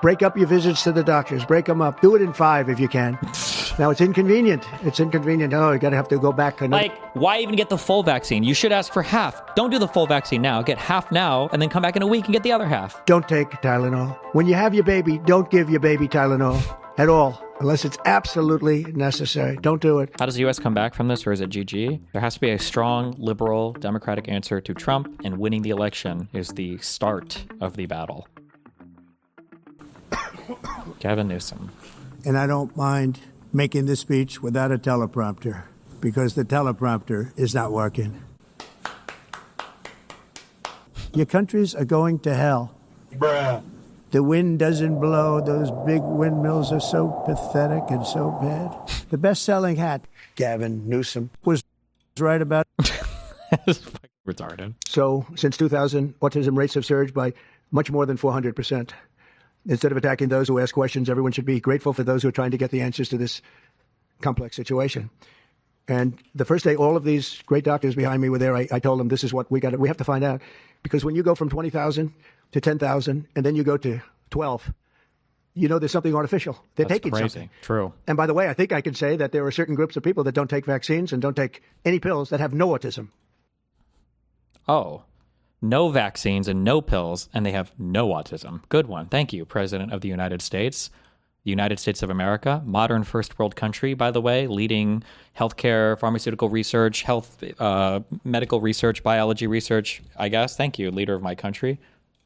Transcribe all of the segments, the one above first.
Break up your visits to the doctors. Break them up. Do it in 5 if you can. Now, it's inconvenient. It's inconvenient. Oh, you got to have to go back. Like, why even get the full vaccine? You should ask for half. Don't do the full vaccine now. Get half now, and then come back in a week and get the other half. Don't take Tylenol. When you have your baby, don't give your baby Tylenol at all, unless it's absolutely necessary. Don't do it. How does the U.S. come back from this, or is it GG? There has to be a strong, liberal, democratic answer to Trump, and winning the election is the start of the battle. Gavin Newsom. And I don't mind making this speech without a teleprompter, because the teleprompter is not working. Your countries are going to hell. Bruh. The wind doesn't blow. Those big windmills are so pathetic and so bad. The best-selling hat, Gavin Newsom, was right about. It's fucking retarded. So, since 2000, autism rates have surged by much more than 400%. Instead of attacking those who ask questions, everyone should be grateful for those who are trying to get the answers to this complex situation. And the first day, all of these great doctors behind me were there. I told them, this is what we have to find out. Because when you go from 20,000 to 10,000, and then you go to 12, you know there's something artificial. They're taking crazy. something. True. And by the way, I think I can say that there are certain groups of people that don't take vaccines and don't take any pills that have no autism. Oh. No vaccines and no pills, and they have no autism. Good one. Thank you, President of the United States. The United States of America, modern first world country, by the way, leading healthcare, pharmaceutical research, health, medical research, biology research, I guess. Thank you, leader of my country.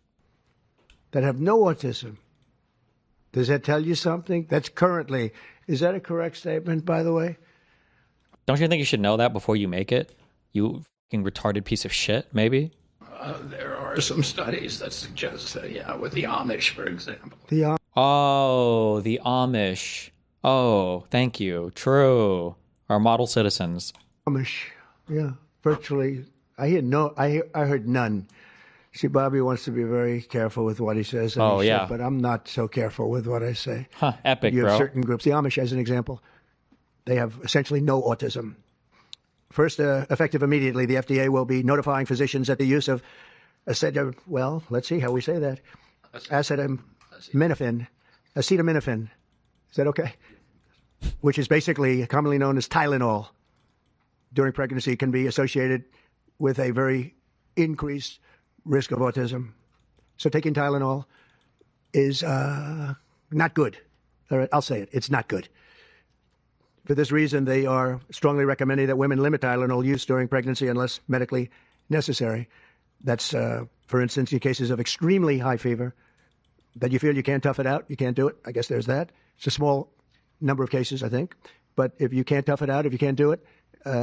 That have no autism. Does that tell you something? That's currently. Is that a correct statement, by the way? Don't you think you should know that before you make it? You fucking retarded piece of shit, maybe? There are some studies that suggest that, yeah, with the Amish, for example. Oh, the Amish. Oh, thank you. True. Our model citizens. Amish, yeah, virtually. I heard none. See, Bobby wants to be very careful with what he says. And yeah. But I'm not so careful with what I say. Huh, epic, you bro. have certain groups. The Amish, as an example, they have essentially no autism. First, effective immediately, the FDA will be notifying physicians that the use of let's see how we say that. Acetaminophen. Is that okay? Which is basically commonly known as Tylenol. During pregnancy can be associated with a very increased risk of autism. So taking Tylenol is not good. All right, I'll say it. It's not good. For this reason, they are strongly recommending that women limit Tylenol use during pregnancy unless medically necessary. That's, for instance, in cases of extremely high fever, that you feel you can't tough it out, you can't do it. I guess there's that. It's a small number of cases, I think. But if you can't tough it out, if you can't do it,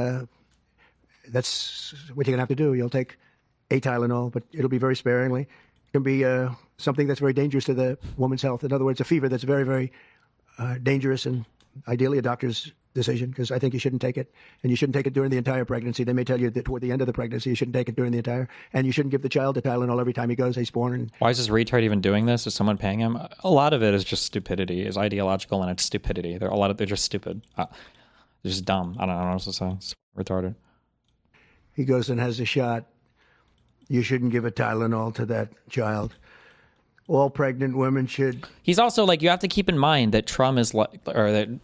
that's what you're going to have to do. You'll take a Tylenol, but it'll be very sparingly. It can be something that's very dangerous to the woman's health. In other words, a fever that's very, very dangerous, and ideally a doctor's decision, because I think you shouldn't take it. And you shouldn't take it during the entire pregnancy. They may tell you that toward the end of the pregnancy, you shouldn't take it during the entire. And you shouldn't give the child a Tylenol every time he's born. And why is this retard even doing this? Is someone paying him? A lot of it is just stupidity. It's ideological and it's stupidity. They're just stupid. They're just dumb. I don't know what else to say. It's retarded. He goes and has a shot. You shouldn't give a Tylenol to that child. All pregnant women should. He's also like, you have to keep in mind that Trump is like the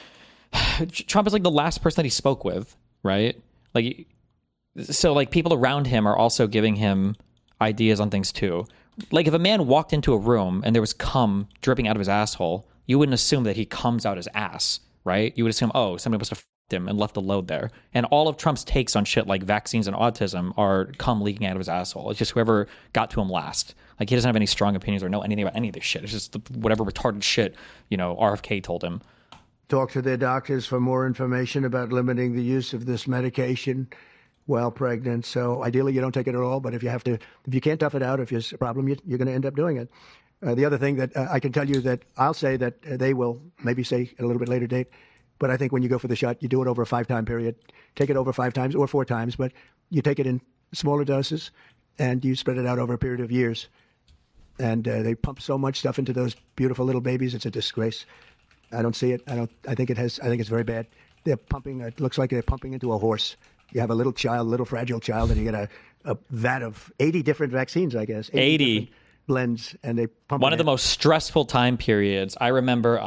last person that he spoke with, right? Like, so like people around him are also giving him ideas on things too. Like if a man walked into a room and there was cum dripping out of his asshole, you wouldn't assume that he comes out his ass, right? You would assume, oh, somebody must have f***ed him and left a load there. And all of Trump's takes on shit like vaccines and autism are cum leaking out of his asshole. It's just whoever got to him last. Like, he doesn't have any strong opinions or know anything about any of this shit. It's just whatever retarded shit, RFK told him. Talk to their doctors for more information about limiting the use of this medication while pregnant. So ideally, you don't take it at all. But if you can't tough it out, if there's a problem, you're going to end up doing it. The other thing that I can tell you that I'll say that they will maybe say at a little bit later date, but I think when you go for the shot, you do it over a 5-time period. Take it over 5 times or 4 times, but you take it in smaller doses and you spread it out over a period of years. And they pump so much stuff into those beautiful little babies. It's a disgrace. I don't see it. I think it's very bad. They're pumping. It looks like they're pumping into a horse. You have a little fragile child, and you get a vat of 80 different vaccines, I guess. 80. blends, and they pump One it of the in. most stressful time periods. I remember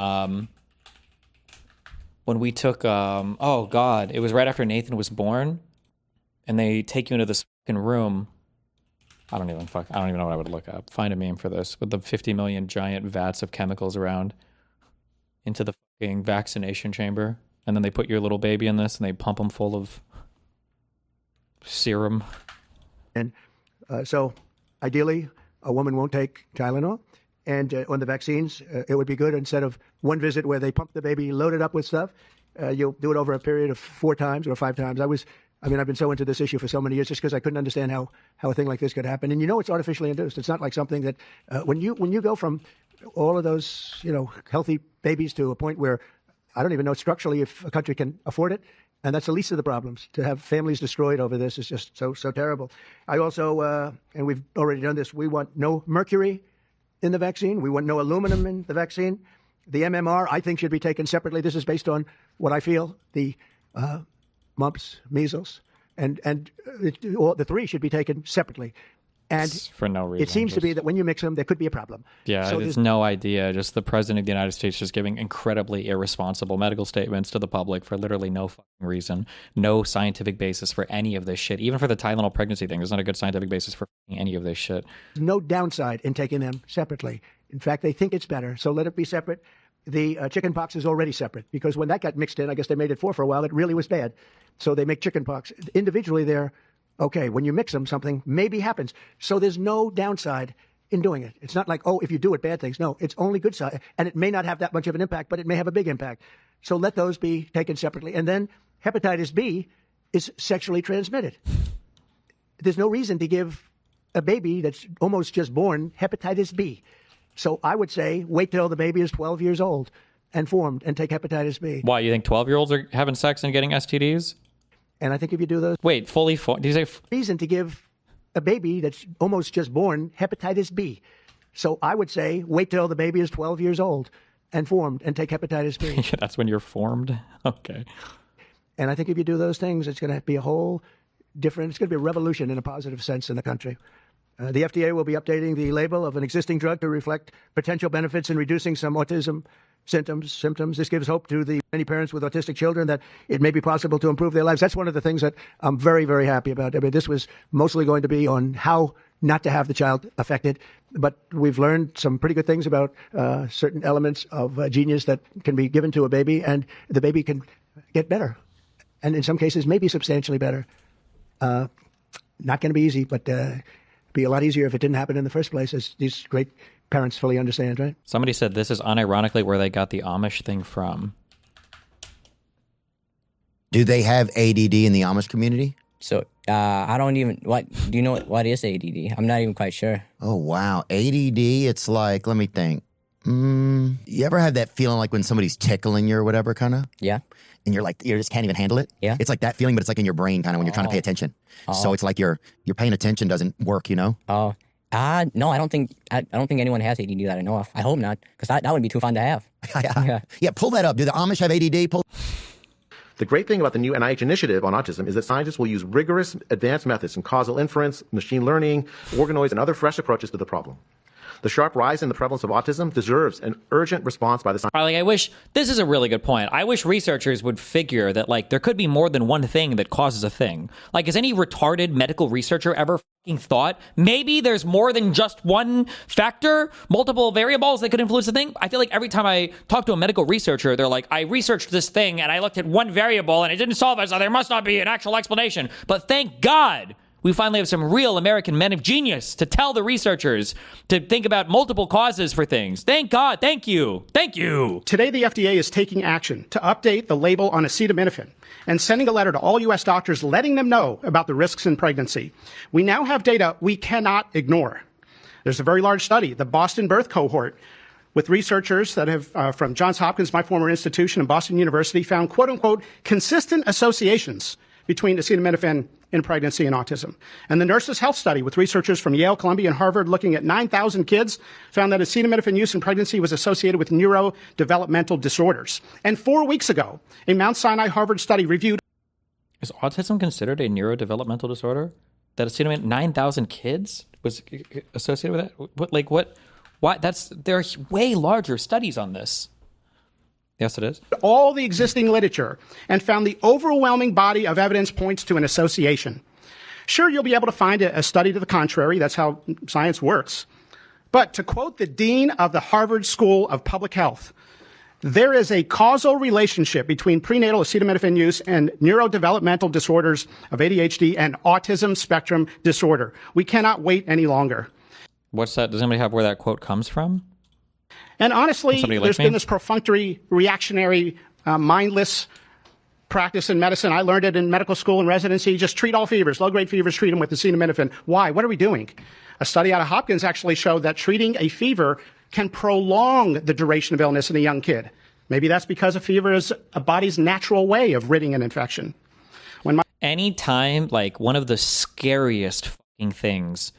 when we took, oh God, it was right after Nathan was born, and they take you into this fucking room. I don't even know what I would look up. Find a meme for this with the 50 million giant vats of chemicals around into the fucking vaccination chamber. And then they put your little baby in this and they pump them full of serum. And so ideally, a woman won't take Tylenol. And on the vaccines, it would be good instead of one visit where they pump the baby, load it up with stuff, you'll do it over a period of 4 times or 5 times. I've been so into this issue for so many years just because I couldn't understand how a thing like this could happen. And it's artificially induced. It's not like something that when you go from all of those, healthy babies to a point where I don't even know structurally if a country can afford it. And that's the least of the problems. To have families destroyed over this is just so terrible. I also, and we've already done this, we want no mercury in the vaccine. We want no aluminum in the vaccine. The MMR, I think, should be taken separately. This is based on what I feel, the mumps, measles, and the 3 should be taken separately. And for no reason. It seems to be that when you mix them, there could be a problem. Yeah, So there's no idea. Just the president of the United States just giving incredibly irresponsible medical statements to the public for literally no fucking reason. No scientific basis for any of this shit. Even for the Tylenol pregnancy thing, there's not a good scientific basis for any of this shit. There's no downside in taking them separately. In fact, they think it's better, so let it be separate. The chicken pox is already separate because when that got mixed in, I guess they made it 4 for a while, it really was bad. So they make chicken pox. Individually, they're okay. When you mix them, something maybe happens. So there's no downside in doing it. It's not like, if you do it, bad things. No, it's only good side. And it may not have that much of an impact, but it may have a big impact. So let those be taken separately. And then hepatitis B is sexually transmitted. There's no reason to give a baby that's almost just born hepatitis B. So I would say wait till the baby is 12 years old and formed and take hepatitis B. Why, you think 12-year-olds are having sex and getting STDs? And I think if you do those... Wait, fully formed? Did you say... reason to give a baby that's almost just born hepatitis B. So I would say wait till the baby is 12 years old and formed and take hepatitis B. That's when you're formed? Okay. And I think if you do those things, it's going to be a whole different... It's going to be a revolution in a positive sense in the country. The FDA will be updating the label of an existing drug to reflect potential benefits in reducing some autism symptoms. This gives hope to the many parents with autistic children that it may be possible to improve their lives. That's one of the things that I'm very, very happy about. I mean, this was mostly going to be on how not to have the child affected, but we've learned some pretty good things about certain elements of genius that can be given to a baby, and the baby can get better, and in some cases maybe substantially better. Not going to be easy, but be a lot easier if it didn't happen in the first place, as these great parents fully understand, right? Somebody said this is unironically where they got the Amish thing from. Do they have ADD in the Amish community? So I don't even, do you know what is ADD? I'm not even quite sure. Oh, wow. ADD, it's like, let me think. You ever have that feeling like when somebody's tickling you or whatever, kind of? Yeah. And you're like, you just can't even handle it? Yeah. It's like that feeling, but it's like in your brain kind of when you're trying to pay attention. So it's like your paying attention doesn't work, Oh. No, I don't think anyone has ADD that I know of. I hope not, because that would be too fun to have. Yeah, pull that up. Do the Amish have ADD? The great thing about the new NIH initiative on autism is that scientists will use rigorous advanced methods in causal inference, machine learning, organoids, and other fresh approaches to the problem. The sharp rise in the prevalence of autism deserves an urgent response by the scientists. I wish, this is a really good point. I wish researchers would figure that, there could be more than one thing that causes a thing. Has any retarded medical researcher ever fucking thought maybe there's more than just one factor, multiple variables that could influence the thing? I feel like every time I talk to a medical researcher, they're like, I researched this thing and I looked at one variable and it didn't solve it, so there must not be an actual explanation. But thank God we finally have some real American men of genius to tell the researchers to think about multiple causes for things. Thank God. Thank you. Thank you. Today, the FDA is taking action to update the label on acetaminophen and sending a letter to all U.S. doctors letting them know about the risks in pregnancy. We now have data we cannot ignore. There's a very large study, the Boston Birth Cohort, with researchers that have, from Johns Hopkins, my former institution, and Boston University, found, quote unquote, consistent associations between acetaminophen in pregnancy and autism. And the Nurses' Health Study with researchers from Yale, Columbia, and Harvard looking at 9,000 kids found that acetaminophen use in pregnancy was associated with neurodevelopmental disorders. And 4 weeks ago, a Mount Sinai Harvard study reviewed... Is autism considered a neurodevelopmental disorder? that acetaminophen, 9,000 kids was associated with that? Why? There are way larger studies on this. Yes, it is. All the existing literature and found the overwhelming body of evidence points to an association. Sure, you'll be able to find a study to the contrary. That's how science works. But to quote the dean of the Harvard School of Public Health, there is a causal relationship between prenatal acetaminophen use and neurodevelopmental disorders of ADHD and autism spectrum disorder. We cannot wait any longer. What's that? Does anybody have where that quote comes from? And honestly, there's been this perfunctory, reactionary, mindless practice in medicine. I learned it in medical school and residency. Just treat all fevers, low-grade fevers, treat them with acetaminophen. Why? What are we doing? A study out of Hopkins actually showed that treating a fever can prolong the duration of illness in a young kid. Maybe that's because a fever is a body's natural way of ridding an infection. Anytime, like, one of the scariest things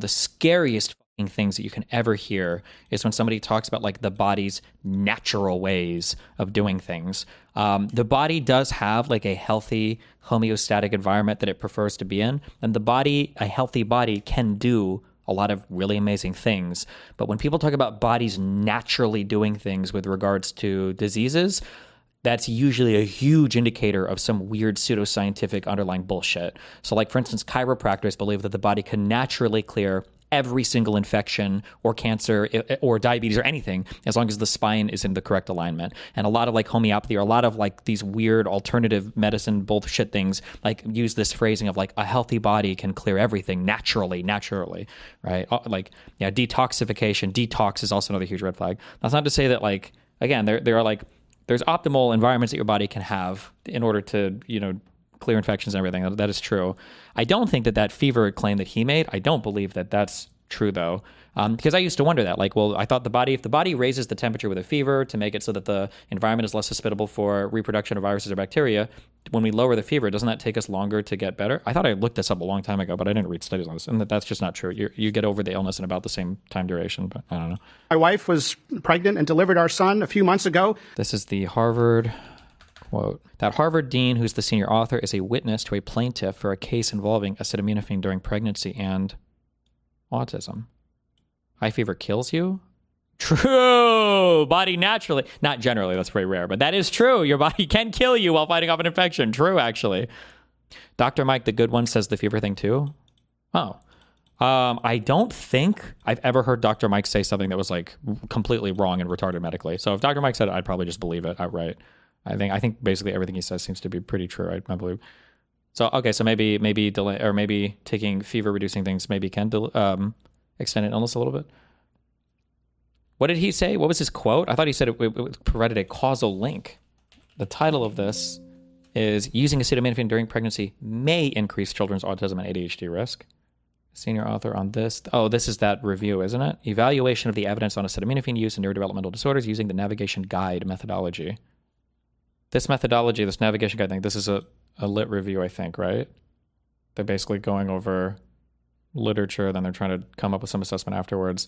that you can ever hear is when somebody talks about like the body's natural ways of doing things. The body does have like a healthy homeostatic environment that it prefers to be in, and a healthy body can do a lot of really amazing things. But when people talk about bodies naturally doing things with regards to diseases, that's usually a huge indicator of some weird pseudoscientific underlying bullshit. So like, for instance, chiropractors believe that the body can naturally clear every single infection or cancer or diabetes or anything as long as the spine is in the correct alignment. And a lot of like homeopathy or a lot of like these weird alternative medicine bullshit things like use this phrasing of like a healthy body can clear everything naturally, right? Like, yeah, detoxification. Detox is also another huge red flag. That's not to say that like, again, there are like, there's optimal environments that your body can have in order to, clear infections and everything. That is true. I don't think that fever claim that he made, I don't believe that that's true though. Because I used to wonder that, like, well, I thought if the body raises the temperature with a fever to make it so that the environment is less hospitable for reproduction of viruses or bacteria, when we lower the fever, doesn't that take us longer to get better? I thought I looked this up a long time ago, but I didn't read studies on this, and that's just not true. You get over the illness in about the same time duration, but I don't know. My wife was pregnant and delivered our son a few months ago. This is the Harvard quote. That Harvard dean, who's the senior author, is a witness to a plaintiff for a case involving acetaminophen during pregnancy and autism. High fever kills you? True. Body naturally. Not generally, that's very rare, but that is true. Your body can kill you while fighting off an infection. True, actually. Dr. Mike, the good one, says the fever thing too. Oh. I don't think I've ever heard Dr. Mike say something that was like completely wrong and retarded medically. So if Dr. Mike said it, I'd probably just believe it outright. I think basically everything he says seems to be pretty true. I believe. So okay, so maybe delay or maybe taking fever reducing things maybe can extend an illness a little bit. What did he say? What was his quote? I thought he said it provided a causal link. The title of this is "Using Acetaminophen During Pregnancy May Increase Children's Autism and ADHD Risk." Senior author on this. Oh, this is that review, isn't it? Evaluation of the evidence on acetaminophen use in neurodevelopmental disorders using the navigation guide methodology. This methodology, this navigation guide thing, this is a lit review, I think, right? They're basically going over literature, then they're trying to come up with some assessment afterwards.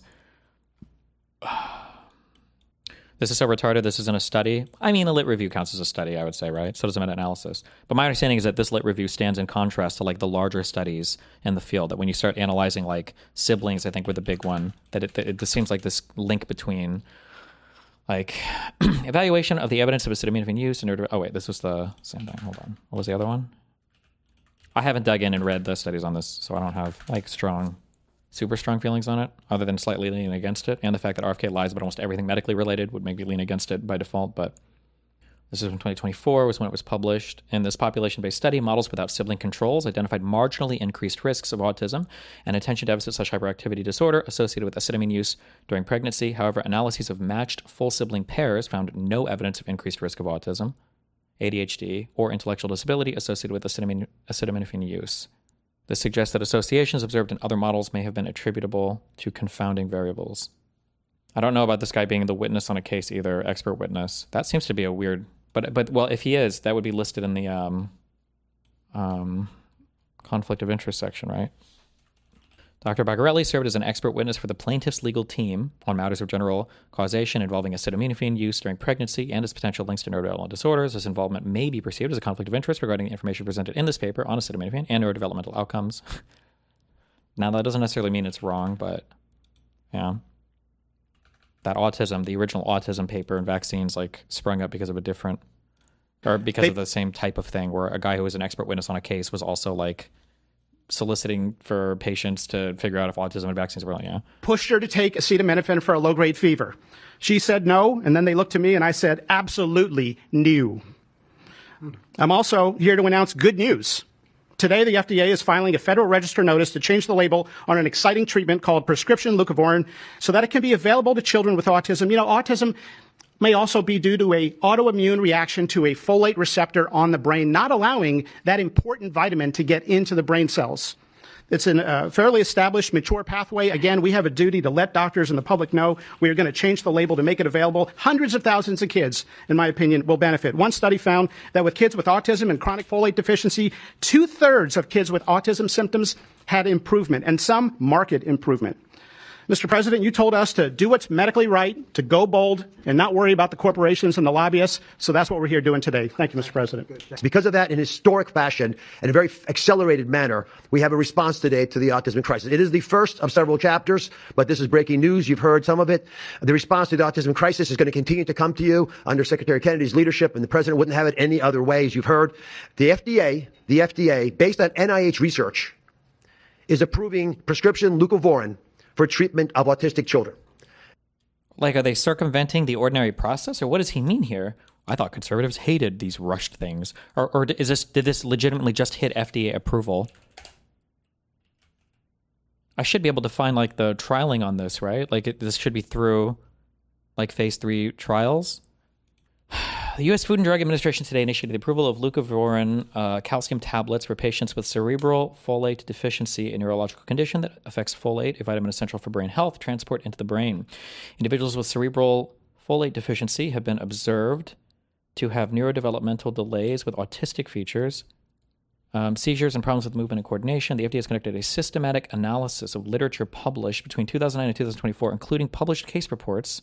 This is so retarded. This isn't a study. I mean, a lit review counts as a study, I would say, right? So does a meta-analysis. But my understanding is that this lit review stands in contrast to like the larger studies in the field, that when you start analyzing like siblings, I think were the big one, that it seems like this link between like evaluation of the evidence of acetaminophen use and oh wait, this was the same thing. Hold on. What was the other one? I haven't dug in and read the studies on this, so I don't have like super strong feelings on it, other than slightly leaning against it. And the fact that RFK lies about almost everything medically related would make me lean against it by default. But this is from 2024 was when it was published. In this population-based study, models without sibling controls identified marginally increased risks of autism and attention deficit/hyperactivity disorder associated with acetaminophen use during pregnancy. However, analyses of matched full sibling pairs found no evidence of increased risk of autism, ADHD, or intellectual disability associated with acetaminophen use. This suggests that associations observed in other models may have been attributable to confounding variables. I don't know about this guy being the witness on a case either, expert witness. That seems to be a weird... But well, if he is, that would be listed in the conflict of interest section, right? Dr. Bagarelli served as an expert witness for the plaintiff's legal team on matters of general causation involving acetaminophen use during pregnancy and its potential links to neurodevelopmental disorders. This involvement may be perceived as a conflict of interest regarding the information presented in this paper on acetaminophen and neurodevelopmental outcomes. Now, that doesn't necessarily mean it's wrong, but yeah. That autism, the original autism paper and vaccines, like, sprung up because of a different, or because of the same type of thing, where a guy who was an expert witness on a case was also, like, soliciting for patients to figure out if autism and vaccines were like, yeah. Pushed her to take acetaminophen for a low-grade fever. She said no, and then they looked to me and I said, absolutely no. I'm also here to announce good news. Today, the FDA is filing a Federal Register notice to change the label on an exciting treatment called prescription leucovorin so that it can be available to children with autism. You know, autism may also be due to a autoimmune reaction to a folate receptor on the brain, not allowing that important vitamin to get into the brain cells. It's a fairly established, mature pathway. Again, we have a duty to let doctors and the public know. We are going to change the label to make it available. Hundreds of thousands of kids, in my opinion, will benefit. One study found that with kids with autism and chronic folate deficiency, 2/3 of kids with autism symptoms had improvement, and some marked improvement. Mr. President, you told us to do what's medically right, to go bold, and not worry about the corporations and the lobbyists. So that's what we're here doing today. Thank you, Mr. President. Because of that, in historic fashion, in a very accelerated manner, we have a response today to the autism crisis. It is the first of several chapters, but this is breaking news. You've heard some of it. The response to the autism crisis is going to continue to come to you under Secretary Kennedy's leadership, and the president wouldn't have it any other way, as you've heard. The FDA, based on NIH research, is approving prescription leucovorin for treatment of autistic children. Like, are they circumventing the ordinary process, or what does he mean here? I thought conservatives hated these rushed things. Or did this legitimately just hit FDA approval? I should be able to find, like, the trialing on this, right? Like, this should be through, like, phase 3 trials. The U.S. Food and Drug Administration today initiated the approval of leucovorin calcium tablets for patients with cerebral folate deficiency, a neurological condition that affects folate, a vitamin essential for brain health, transport into the brain. Individuals with cerebral folate deficiency have been observed to have neurodevelopmental delays with autistic features, seizures, and problems with movement and coordination. The FDA has conducted a systematic analysis of literature published between 2009 and 2024, including published case reports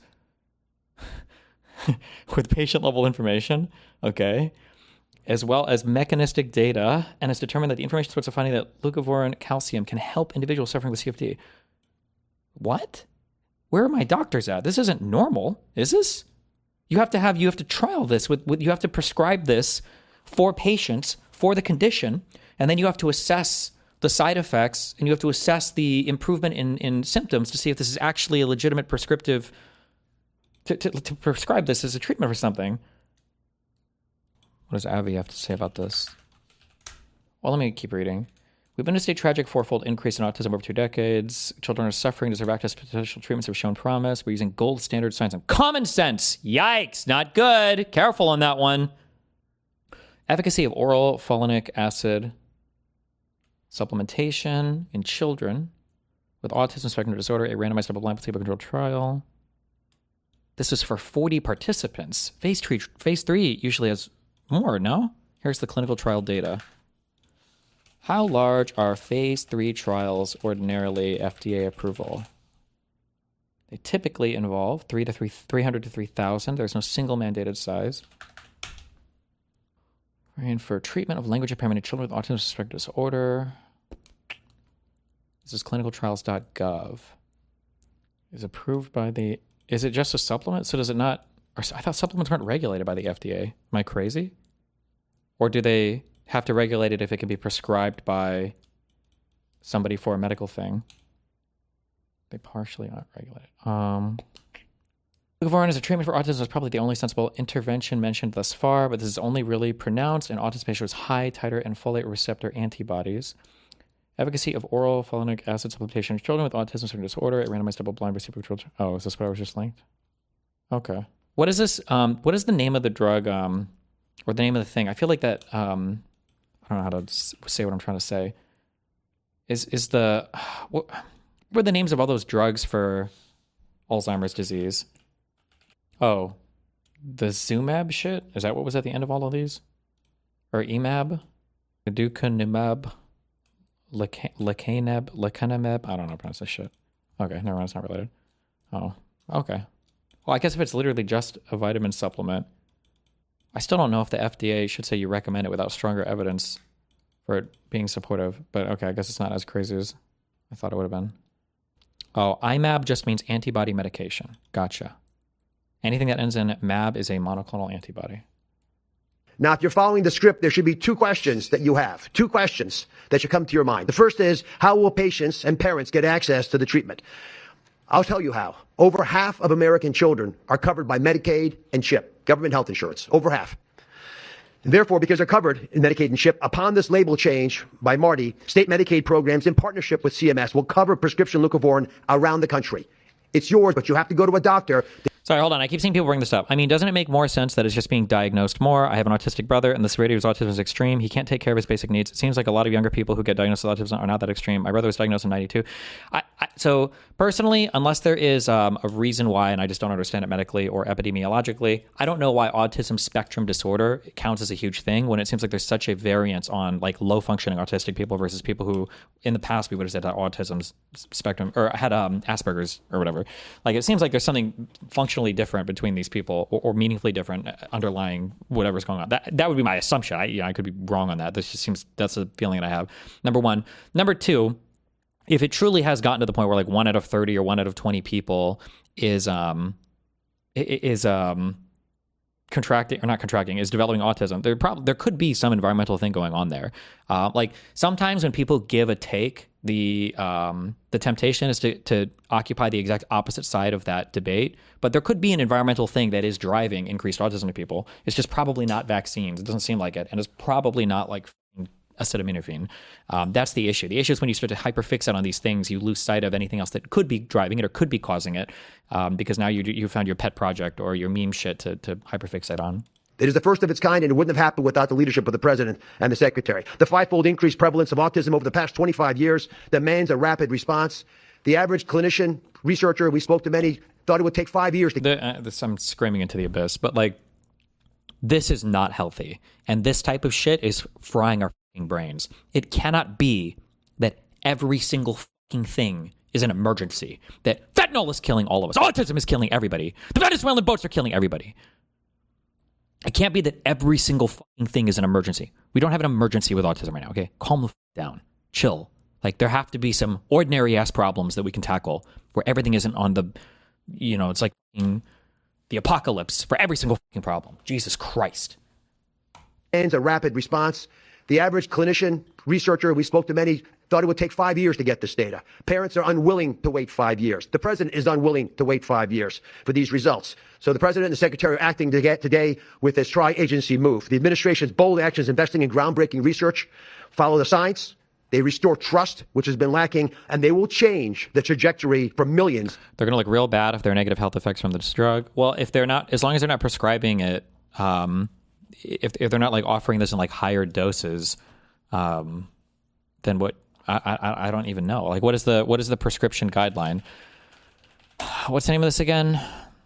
with patient-level information, okay, as well as mechanistic data, and has determined that the information supports a finding that leucovorin calcium can help individuals suffering with CFD. What? Where are my doctors at? This isn't normal, is this? You have to trial this you have to prescribe this for patients for the condition, and then you have to assess the side effects, and you have to assess the improvement in symptoms to see if this is actually a legitimate prescriptive to prescribe this as a treatment for something. What does Avi have to say about this? Well, let me keep reading. We've witnessed a tragic fourfold increase in autism over 2 decades. Children are suffering, deserve access to potential treatments have shown promise. We're using gold standard science and common sense. Yikes, not good. Careful on that one. Efficacy of oral folinic acid supplementation in children with autism spectrum disorder, a randomized double-blind placebo-controlled trial. This is for 40 participants. Phase 3 usually has more, no? Here's the clinical trial data. How large are phase 3 trials ordinarily FDA approval? They typically involve 300 to 3,000. There's no single mandated size. And for treatment of language impairment in children with autism spectrum disorder. This is clinicaltrials.gov. Is approved by the... Is it just a supplement? So does it not... I thought supplements weren't regulated by the FDA. Am I crazy? Or do they have to regulate it if it can be prescribed by somebody for a medical thing? They partially aren't regulated. Leucovorin as a treatment for autism is probably the only sensible intervention mentioned thus far, but this is only really pronounced in autism patients with high titer and folate receptor antibodies. Efficacy of oral folinic acid supplementation in children with autism spectrum disorder, a randomized double-blind placebo-controlled. Oh, is this what I was just linked? Okay. What is this? What is the name of the drug, or the name of the thing? I feel like that. I don't know how to say what I'm trying to say. Is the what were the names of all those drugs for Alzheimer's disease? Oh, the Zumab shit? Is that what was at the end of all of these? Or EMAB? Aducanumab? Lecanemab? I don't know how to pronounce this shit. Okay, never mind, it's not related. Oh, okay. Well, I guess if it's literally just a vitamin supplement, I still don't know if the FDA should say you recommend it without stronger evidence for it being supportive. But okay, I guess it's not as crazy as I thought it would have been. Oh, IMAB just means antibody medication. Gotcha. Anything that ends in MAB is a monoclonal antibody. Now, if you're following the script, there should be two questions that you have. Two questions that should come to your mind. The first is, how will patients and parents get access to the treatment? I'll tell you how. Over half of American children are covered by Medicaid and CHIP, government health insurance. Over half. And therefore, because they're covered in Medicaid and CHIP, upon this label change by Marty, state Medicaid programs in partnership with CMS will cover prescription leucovorin around the country. It's yours, but you have to go to a doctor. Sorry, hold on. I keep seeing people bring this up. I mean, doesn't it make more sense that it's just being diagnosed more? I have an autistic brother, and the severity of his autism is extreme. He can't take care of his basic needs. It seems like a lot of younger people who get diagnosed with autism are not that extreme. My brother was diagnosed in 92. So personally, unless there is a reason why, and I just don't understand it medically or epidemiologically, I don't know why autism spectrum disorder counts as a huge thing when it seems like there's such a variance on like low functioning autistic people versus people who in the past we would have said that autism spectrum or had Asperger's or whatever. Like it seems like there's something functionally different between these people or meaningfully different underlying whatever's going on. That would be my assumption. I could be wrong on that. This just seems, that's a feeling that I have. Number one. Number two, if it truly has gotten to the point where like 1 out of 30 or 1 out of 20 people is contracting or not contracting, is developing autism, there could be some environmental thing going on there. Like sometimes when people give a take, the temptation is to occupy the exact opposite side of that debate. But there could be an environmental thing that is driving increased autism to people. It's just probably not vaccines. It doesn't seem like it, and it's probably not like acetaminophen. That's the issue. The issue is when you start to hyperfixate on these things, you lose sight of anything else that could be driving it or could be causing it, because now you found your pet project or your meme shit to hyperfixate on. It is the first of its kind, and it wouldn't have happened without the leadership of the president and the secretary. The fivefold increased prevalence of autism over the past 25 years demands a rapid response. The average clinician, researcher, we spoke to many, thought it would take 5 years to... I'm screaming into the abyss, but like, this is not healthy. And this type of shit is frying our brains. It cannot be that every single fucking thing is an emergency. That fentanyl is killing all of us. Autism is killing everybody. The Venezuelan boats are killing everybody. It can't be that every single fucking thing is an emergency. We don't have an emergency with autism right now, okay? Calm the fuck down. Chill. Like, there have to be some ordinary-ass problems that we can tackle where everything isn't on the, it's like the apocalypse for every single fucking problem. Jesus Christ. And a rapid response. The average clinician, researcher, we spoke to many, thought it would take 5 years to get this data. Parents are unwilling to wait 5 years. The president is unwilling to wait 5 years for these results. So the president and the secretary are acting today with this tri-agency move. The administration's bold actions investing in groundbreaking research follow the science. They restore trust, which has been lacking, and they will change the trajectory for millions. They're going to look real bad if there are negative health effects from this drug. Well, if they're not, as long as they're not prescribing it, if they're not like offering this in like higher doses, then what? I don't even know. Like, what is the prescription guideline? What's the name of this again?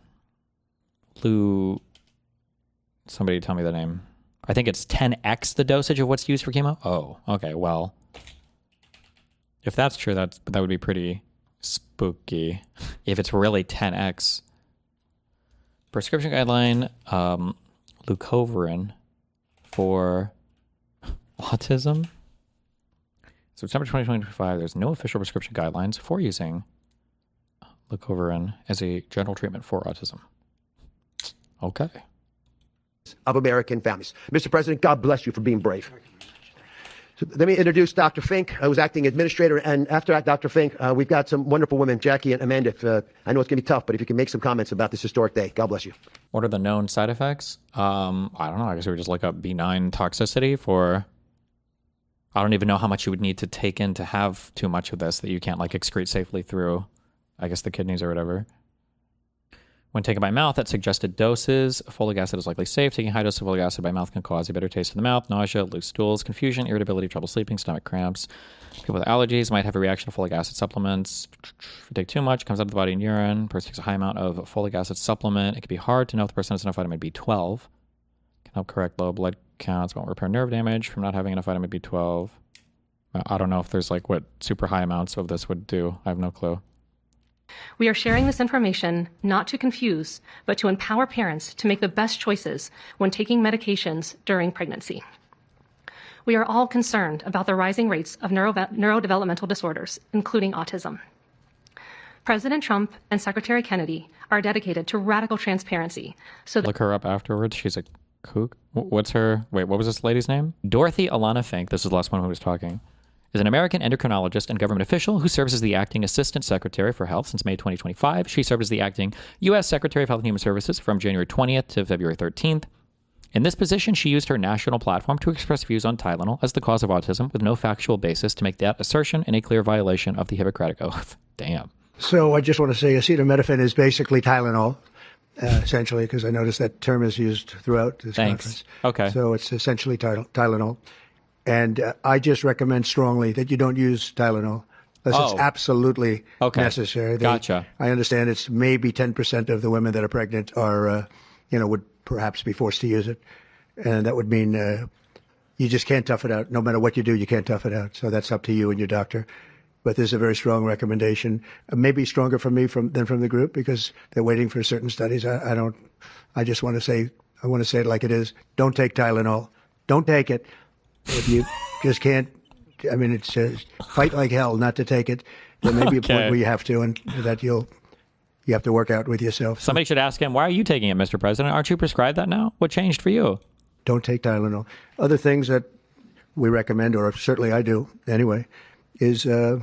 Somebody tell me the name. I think it's 10x the dosage of what's used for chemo. Oh, okay. Well, if that's true, that would be pretty spooky. If it's really 10x. Prescription guideline, leucovorin for autism. September 2025, there's no official prescription guidelines for using leucovorin as a general treatment for autism. Okay. Of American families. Mr. President, God bless you for being brave. So let me introduce Dr. Fink, who's acting administrator. And after Dr. Fink, we've got some wonderful women, Jackie and Amanda. I know it's going to be tough, but if you can make some comments about this historic day, God bless you. What are the known side effects? I don't know. I guess we would just look up benign toxicity for... I don't even know how much you would need to take in to have too much of this that you can't like excrete safely through, I guess, the kidneys or whatever. When taken by mouth at suggested doses, folic acid is likely safe. Taking high doses of folic acid by mouth can cause a bitter taste in the mouth, nausea, loose stools, confusion, irritability, trouble sleeping, stomach cramps. People with allergies might have a reaction to folic acid supplements. If you take too much, it comes out of the body in urine. Person takes a high amount of folic acid supplement. It can be hard to know if the person has enough vitamin B12. Can help correct low blood counts, won't repair nerve damage from not having enough vitamin B12. I don't know if there's like what super high amounts of this would do. I have no clue. We are sharing this information not to confuse, but to empower parents to make the best choices when taking medications during pregnancy. we are all concerned about the rising rates of neurodevelopmental disorders, including autism. President Trump and Secretary Kennedy are dedicated to radical transparency. So Look her up afterwards. She's a kook. What's her... Wait, what was this lady's name? Dorothy Alana Fink, this is the last one who was talking, is an American endocrinologist and government official who serves as the acting Assistant Secretary for Health since May 2025. She served as the acting U.S. Secretary of Health and Human Services from January 20th to February 13th. In this position, she used her national platform to express views on Tylenol as the cause of autism with no factual basis to make that assertion in a clear violation of the Hippocratic Oath. Damn. So I just want to say acetaminophen is basically Tylenol, essentially, because I noticed that term is used throughout this conference. Okay. So it's essentially Tylenol. And I just recommend strongly that you don't use Tylenol unless it's absolutely necessary. Gotcha. I understand it's maybe 10% of the women that are pregnant are, would perhaps be forced to use it. And that would mean you just can't tough it out. No matter what you do, you can't tough it out. So that's up to you and your doctor. But there's a very strong recommendation, maybe stronger from me than from the group because they're waiting for certain studies. I just want to say it like it is. Don't take Tylenol. Don't take it. If you just can't, I mean, it's fight like hell not to take it. There may be a point where you have to, and that you have to work out with yourself. Somebody should ask him, why are you taking it, Mr. President? Aren't you prescribed that now? What changed for you? Don't take Tylenol. Other things that we recommend, or certainly I do anyway, is, and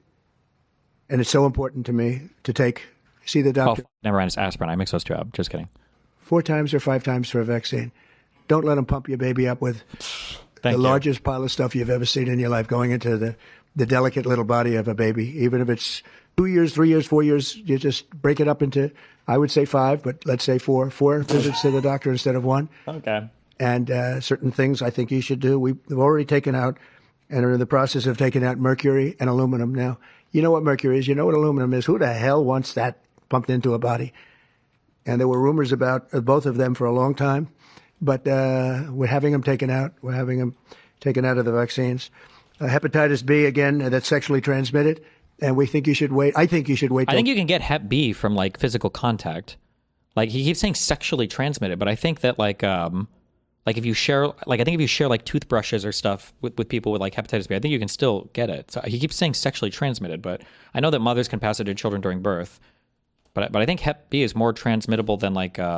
it's so important to me to see the doctor. Oh, never mind, it's aspirin. I mix those two up. Just kidding. 4 times or 5 times for a vaccine. Don't let them pump your baby up with largest pile of stuff you've ever seen in your life going into the delicate little body of a baby. Even if it's 2 years, 3 years, 4 years, you just break it up into, I would say 5, but let's say 4. 4 visits to the doctor instead of 1. Okay. And certain things I think you should do. We've already taken out and are in the process of taking out mercury and aluminum now. You know what mercury is. You know what aluminum is. Who the hell wants that pumped into a body? And there were rumors about both of them for a long time. But we're having them taken out. We're having them taken out of the vaccines. Hepatitis B, again, that's sexually transmitted. And we think you should wait. I think you should wait. I think you can get Hep B from, like, physical contact. Like, he keeps saying sexually transmitted, but I think that, if you share, like, toothbrushes or stuff with people with, like, hepatitis B, I think you can still get it. So he keeps saying sexually transmitted, but I know that mothers can pass it to children during birth. But I think Hep B is more transmittable than,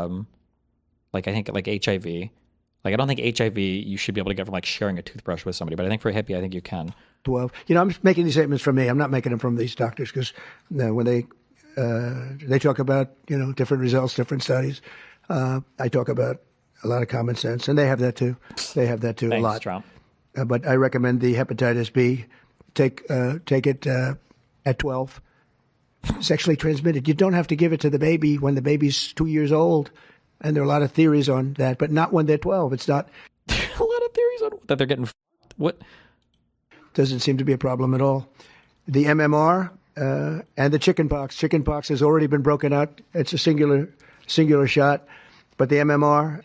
I think HIV. Like, I don't think HIV you should be able to get from, like, sharing a toothbrush with somebody, but I think for Hep B, I think you can. 12. I'm just making these statements from me. I'm not making them from these doctors because when they talk about, different results, different studies, I talk about a lot of common sense, and they have that too. Thanks, a lot. Trump. But I recommend the hepatitis B. Take it at 12. Sexually transmitted. You don't have to give it to the baby when the baby's 2 years old. And there are a lot of theories on that, but not when they're 12. It's not. A lot of theories on that they're getting. What? Doesn't seem to be a problem at all. The MMR and the chickenpox. Chickenpox has already been broken out. It's a singular shot, but the MMR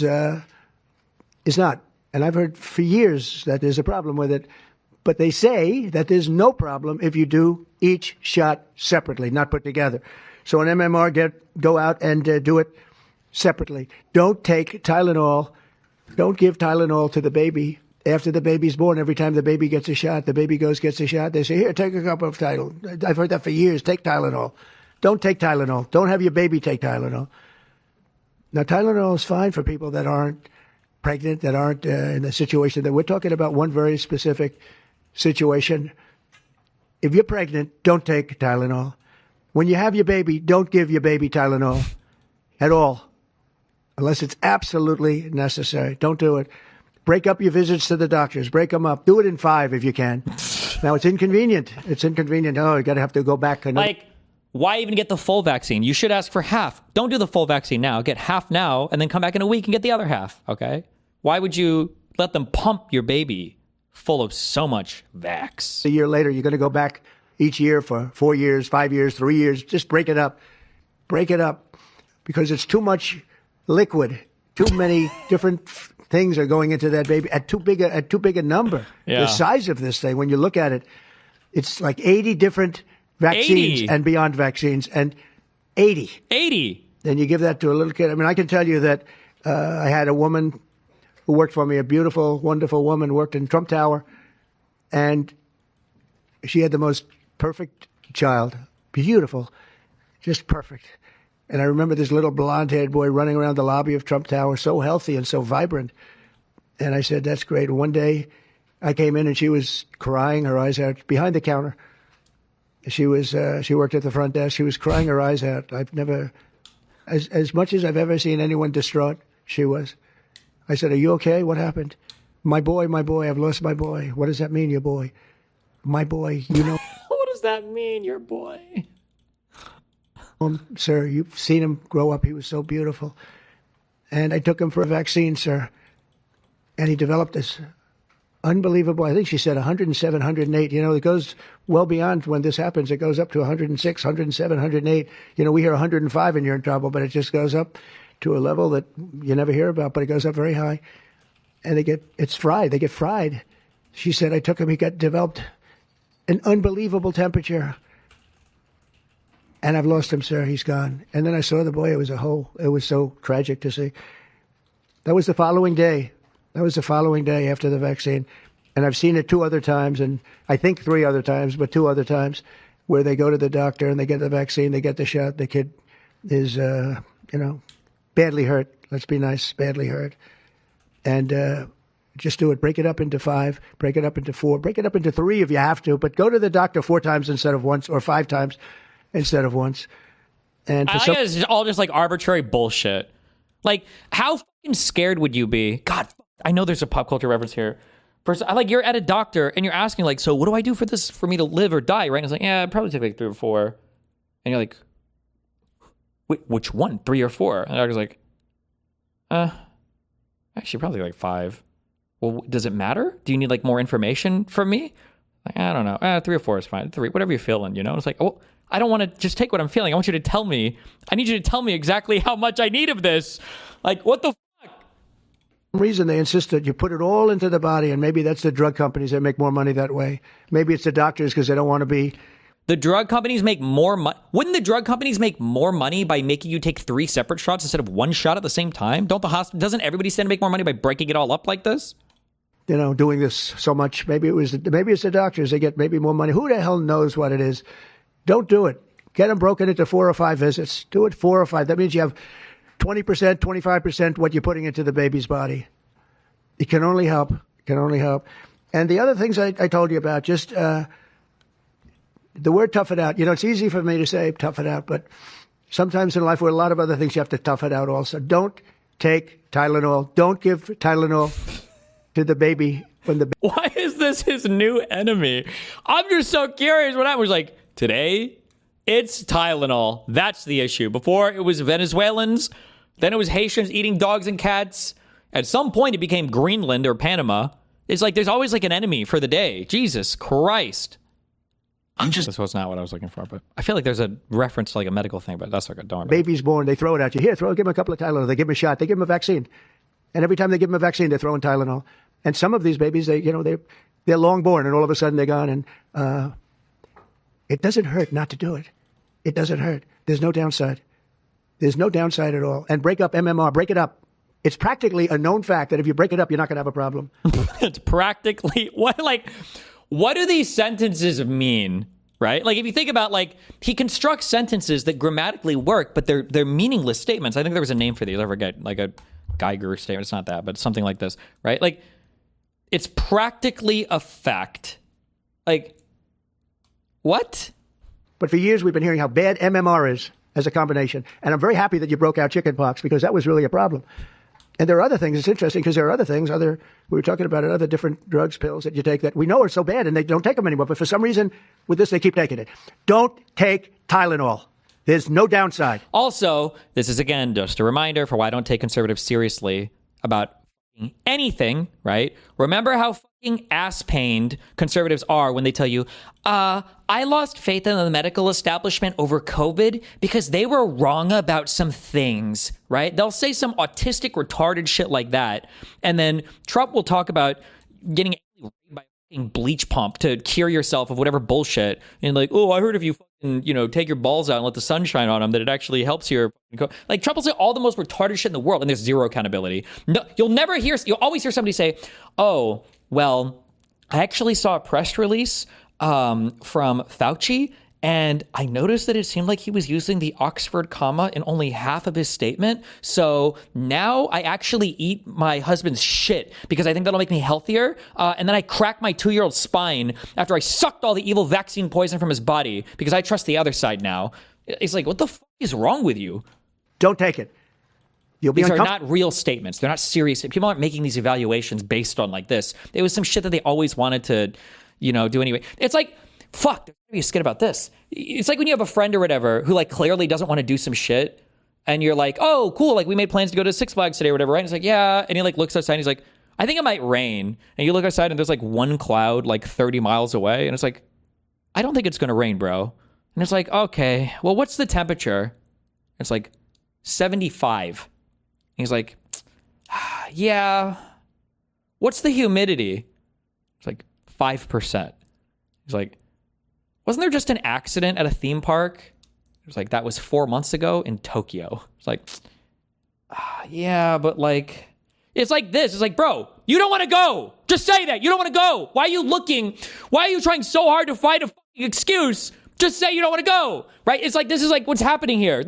is not. And I've heard for years that there's a problem with it. But they say that there's no problem if you do each shot separately, not put together. So an MMR, go out and do it separately. Don't take Tylenol. Don't give Tylenol to the baby after the baby's born. Every time the baby gets a shot, the baby gets a shot. They say, here, take a cup of Tylenol. I've heard that for years. Take Tylenol. Don't take Tylenol. Don't have your baby take Tylenol. Now, Tylenol is fine for people that aren't pregnant, that aren't in a situation that we're talking about one very specific situation. If you're pregnant, don't take Tylenol. When you have your baby, don't give your baby Tylenol at all, unless it's absolutely necessary. Don't do it. Break up your visits to the doctors. Break them up. Do it in 5 if you can. Now, it's inconvenient. Oh, you have to go back. Like, why even get the full vaccine? You should ask for half. Don't do the full vaccine now. Get half now, and then come back in a week and get the other half, okay? Why would you let them pump your baby full of so much vax? A year later, you're going to go back each year for 4 years, 5 years, 3 years. Just break it up. Break it up. Because it's too much liquid. Too many different things are going into that baby at too big a number. Yeah. The size of this thing, when you look at it, it's like 80 different vaccines 80. and beyond vaccines, and 80. Then you give that to a little kid. I mean, I can tell you that I had a woman who worked for me, a beautiful, wonderful woman, worked in Trump Tower, and she had the most perfect child, beautiful, just perfect. And I remember this little blonde-haired boy running around the lobby of Trump Tower, so healthy and so vibrant. And I said, that's great. One day I came in and she was crying her eyes out behind the counter. She worked at the front desk. She was crying her eyes out. I've never, as much as I've ever seen anyone distraught, she was. I said, are you okay? What happened? My boy, I've lost my boy. What does that mean, your boy? My boy, you know. What does that mean, your boy? Sir, you've seen him grow up. He was so beautiful. And I took him for a vaccine, sir. And he developed this unbelievable, I think she said 107, 108. You know, it goes well beyond when this happens. It goes up to 106, 107, 108. You know, we hear 105 and you're in trouble, but it just goes up to a level that you never hear about, but it goes up very high. And it's fried. They get fried. She said, I took him, he developed an unbelievable temperature. And I've lost him, sir. He's gone. And then I saw the boy. It was so tragic to see. That was the following day. After the vaccine. And I've seen it 2 other times, and I think 3 other times, but 2 other times, where they go to the doctor and they get the vaccine, they get the shot. The kid is, badly hurt. Let's be nice, badly hurt. And just do it. Break it up into 5, break it up into 4, break it up into 3 if you have to, but go to the doctor 4 times instead of once, or 5 times instead of once. And I think it's all just like arbitrary bullshit. Like, how fucking scared would you be? God, I know there's a pop culture reference here. First, you're at a doctor and you're asking, like, so what do I do for me to live or die, right? And it's like, yeah, I'd probably take like 3 or 4. And you're like, wait, which one? 3 or 4? And the doctor's like, actually, probably like 5. Well, does it matter? Do you need like more information from me? Like, I don't know. 3 or 4 is fine. 3, whatever you're feeling, you know? It's like, oh, I don't want to just take what I'm feeling. I want you to tell me. I need you to tell me exactly how much I need of this. Like, what the fuck? Reason they insist that you put it all into the body, and maybe that's the drug companies that make more money that way. Maybe it's the doctors because they don't want to be. The drug companies make more money. Wouldn't the drug companies make more money by making you take 3 separate shots instead of 1 shot at the same time? Doesn't everybody stand to make more money by breaking it all up like this? You know, doing this so much. Maybe it's the doctors. They get maybe more money. Who the hell knows what it is? Don't do it. Get them broken into 4 or 5 visits. Do it 4 or 5. That means you have 20%, 25% what you're putting into the baby's body. It can only help. And the other things I told you about, just the word tough it out. You know, it's easy for me to say tough it out, but sometimes in life with a lot of other things, you have to tough it out also. Don't take Tylenol. Don't give Tylenol to the baby. Why is this his new enemy? I'm just so curious what happened. Like, today, it's Tylenol. That's the issue. Before, it was Venezuelans. Then it was Haitians eating dogs and cats. At some point, it became Greenland or Panama. It's like there's always like an enemy for the day. Jesus Christ. This was not what I was looking for, but I feel like there's a reference to like a medical thing, but that's okay. Don't worry. Baby's born, they throw it at you. Here, give him a couple of Tylenol. They give him a shot. They give him a vaccine. And every time they give him a vaccine, they're throwing Tylenol. And some of these babies, they're long born, and all of a sudden they're gone. And it doesn't hurt not to do it. It doesn't hurt. There's no downside. There's no downside at all. And break up MMR. Break it up. It's practically a known fact that if you break it up, you're not going to have a problem. It's practically what do these sentences mean? Right? Like, if you think about, like, he constructs sentences that grammatically work, but they're meaningless statements. I think there was a name for these. I forget, like a Geiger statement. It's not that, but something like this, right? Like, it's practically a fact. Like, what? But for years, we've been hearing how bad MMR is as a combination. And I'm very happy that you broke out chickenpox, because that was really a problem. And there are other things. It's interesting because there are other things, we were talking about it, other different drugs, pills that you take that we know are so bad and they don't take them anymore. But for some reason, with this, they keep taking it. Don't take Tylenol. There's no downside. Also, this is, again, just a reminder for why I don't take conservatives seriously about anything, right? Remember how fucking ass-pained conservatives are when they tell you, I lost faith in the medical establishment over COVID because they were wrong about some things, right? They'll say some autistic, retarded shit like that. And then Trump will talk about getting raped by a fucking bleach pump to cure yourself of whatever bullshit. And like, oh, I heard if you take your balls out and let the sun shine on them, that it actually helps your, like, Trump will say all the most retarded shit in the world, and there's zero accountability. No, you'll always hear somebody say, oh, well, I actually saw a press release from Fauci, and I noticed that it seemed like he was using the Oxford comma in only half of his statement. So now I actually eat my husband's shit because I think that'll make me healthier. And then I crack my 2-year-old spine after I sucked all the evil vaccine poison from his body because I trust the other side now. It's like, what the fuck is wrong with you? Don't take it. You'll be These are not real statements. They're not serious. People aren't making these evaluations based on like this. It was some shit that they always wanted to, do anyway. It's like, fuck, there's gonna be a skit about this. It's like when you have a friend or whatever who like clearly doesn't want to do some shit, and you're like, oh, cool, like we made plans to go to Six Flags today or whatever, right? And it's like, yeah. And he like looks outside and he's like, I think it might rain. And you look outside and there's like one cloud like 30 miles away. And it's like, I don't think it's gonna rain, bro. And it's like, okay, well, what's the temperature? It's like 75. And he's like, yeah. What's the humidity? It's like 5%. He's like, wasn't there just an accident at a theme park? It was like, that was 4 months ago in Tokyo. It's like, yeah, but like, it's like this. It's like, bro, you don't want to go. Just say that. You don't want to go. Why are you looking? Why are you trying so hard to find a fucking excuse? Just say you don't want to go, right? It's like, this is like what's happening here.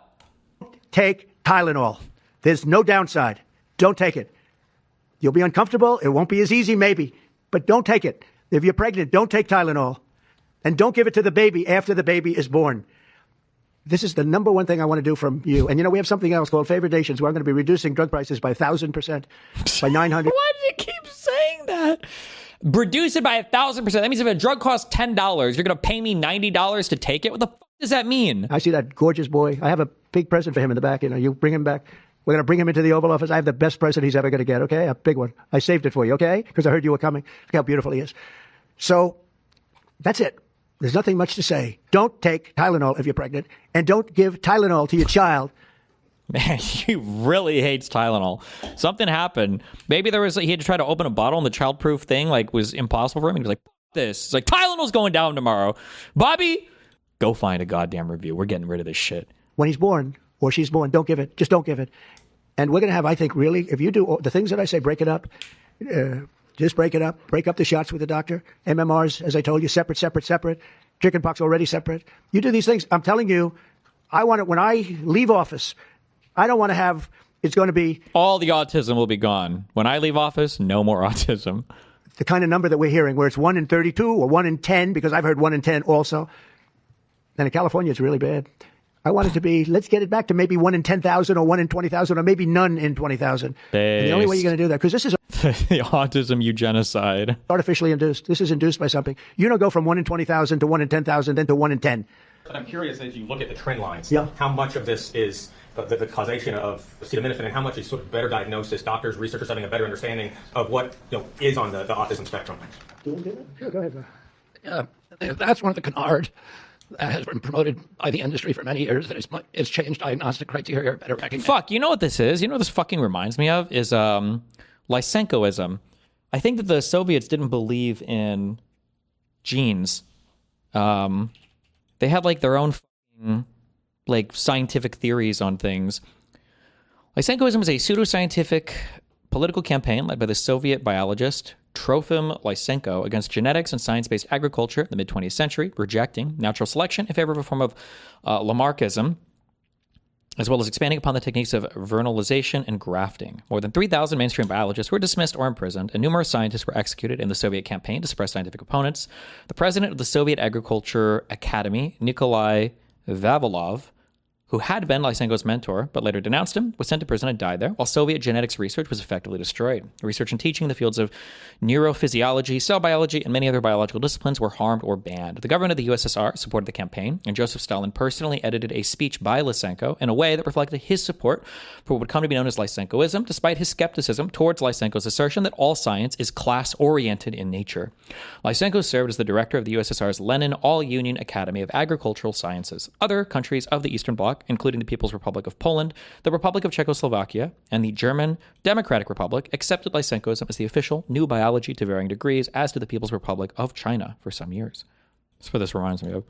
Take Tylenol. There's no downside. Don't take it. You'll be uncomfortable. It won't be as easy, maybe, but don't take it. If you're pregnant, don't take Tylenol. And don't give it to the baby after the baby is born. This is the number one thing I want to do from you. And we have something else called Favored Nations, where I'm going to be reducing drug prices by 1,000%, by 900. Why do you keep saying that? Reduce it by 1,000%. That means if a drug costs $10, you're going to pay me $90 to take it? What the fuck does that mean? I see that gorgeous boy. I have a big present for him in the back. You bring him back. We're going to bring him into the Oval Office. I have the best present he's ever going to get, okay? A big one. I saved it for you, okay? Because I heard you were coming. Look how beautiful he is. So that's it. There's nothing much to say. Don't take Tylenol if you're pregnant, and don't give Tylenol to your child. Man, he really hates Tylenol. Something happened. Maybe he had to try to open a bottle and the childproof thing was impossible for him. He was like, this. It's like, Tylenol's going down tomorrow. Bobby, go find a goddamn review. We're getting rid of this shit. When he's born or she's born, don't give it. Just don't give it. And we're going to have, I think, really, if you do the things that I say, break it up. Just break it up. Break up the shots with the doctor. MMRs, as I told you, separate. Chickenpox already separate. You do these things. I'm telling you, I want it when I leave office. I don't want to have, it's going to be. All the autism will be gone. When I leave office, no more autism. The kind of number that we're hearing where it's 1 in 32 or 1 in 10, because I've heard 1 in 10 also. And in California, it's really bad. I want it to be, let's get it back to maybe 1 in 10,000 or 1 in 20,000 or maybe none in 20,000. And the only way you're going to do that, because this is the autism eugenicide. Artificially induced. This is induced by something. You don't go from 1 in 20,000 to 1 in 10,000, then to 1 in 10. But I'm curious, as you look at the trend lines, yeah, how much of this is the causation of acetaminophen and how much is sort of better diagnosis, doctors, researchers having a better understanding of what is on the autism spectrum? Sure, go ahead. That's one of the canards that has been promoted by the industry for many years. That it's changed diagnostic criteria, better recognition. Fuck, you know what this is? You know what this fucking reminds me of? Is Lysenkoism. I think that the Soviets didn't believe in genes. They had their own scientific theories on things. Lysenkoism is a pseudoscientific political campaign led by the Soviet biologist Trofim Lysenko against genetics and science-based agriculture in the mid-20th century, rejecting natural selection in favor of a form of Lamarckism, as well as expanding upon the techniques of vernalization and grafting. More than 3,000 mainstream biologists were dismissed or imprisoned, and numerous scientists were executed in the Soviet campaign to suppress scientific opponents. The president of the Soviet Agriculture Academy, Nikolai Vavilov, who had been Lysenko's mentor but later denounced him, was sent to prison and died there, while Soviet genetics research was effectively destroyed. Research and teaching in the fields of neurophysiology, cell biology, and many other biological disciplines were harmed or banned. The government of the USSR supported the campaign, and Joseph Stalin personally edited a speech by Lysenko in a way that reflected his support for what would come to be known as Lysenkoism, despite his skepticism towards Lysenko's assertion that all science is class-oriented in nature. Lysenko served as the director of the USSR's Lenin All-Union Academy of Agricultural Sciences. Other countries of the Eastern Bloc, including the People's Republic of Poland, the Republic of Czechoslovakia, and the German Democratic Republic, accepted Lysenkoism as the official new biology to varying degrees, as did the People's Republic of China for some years. That's what this reminds me of.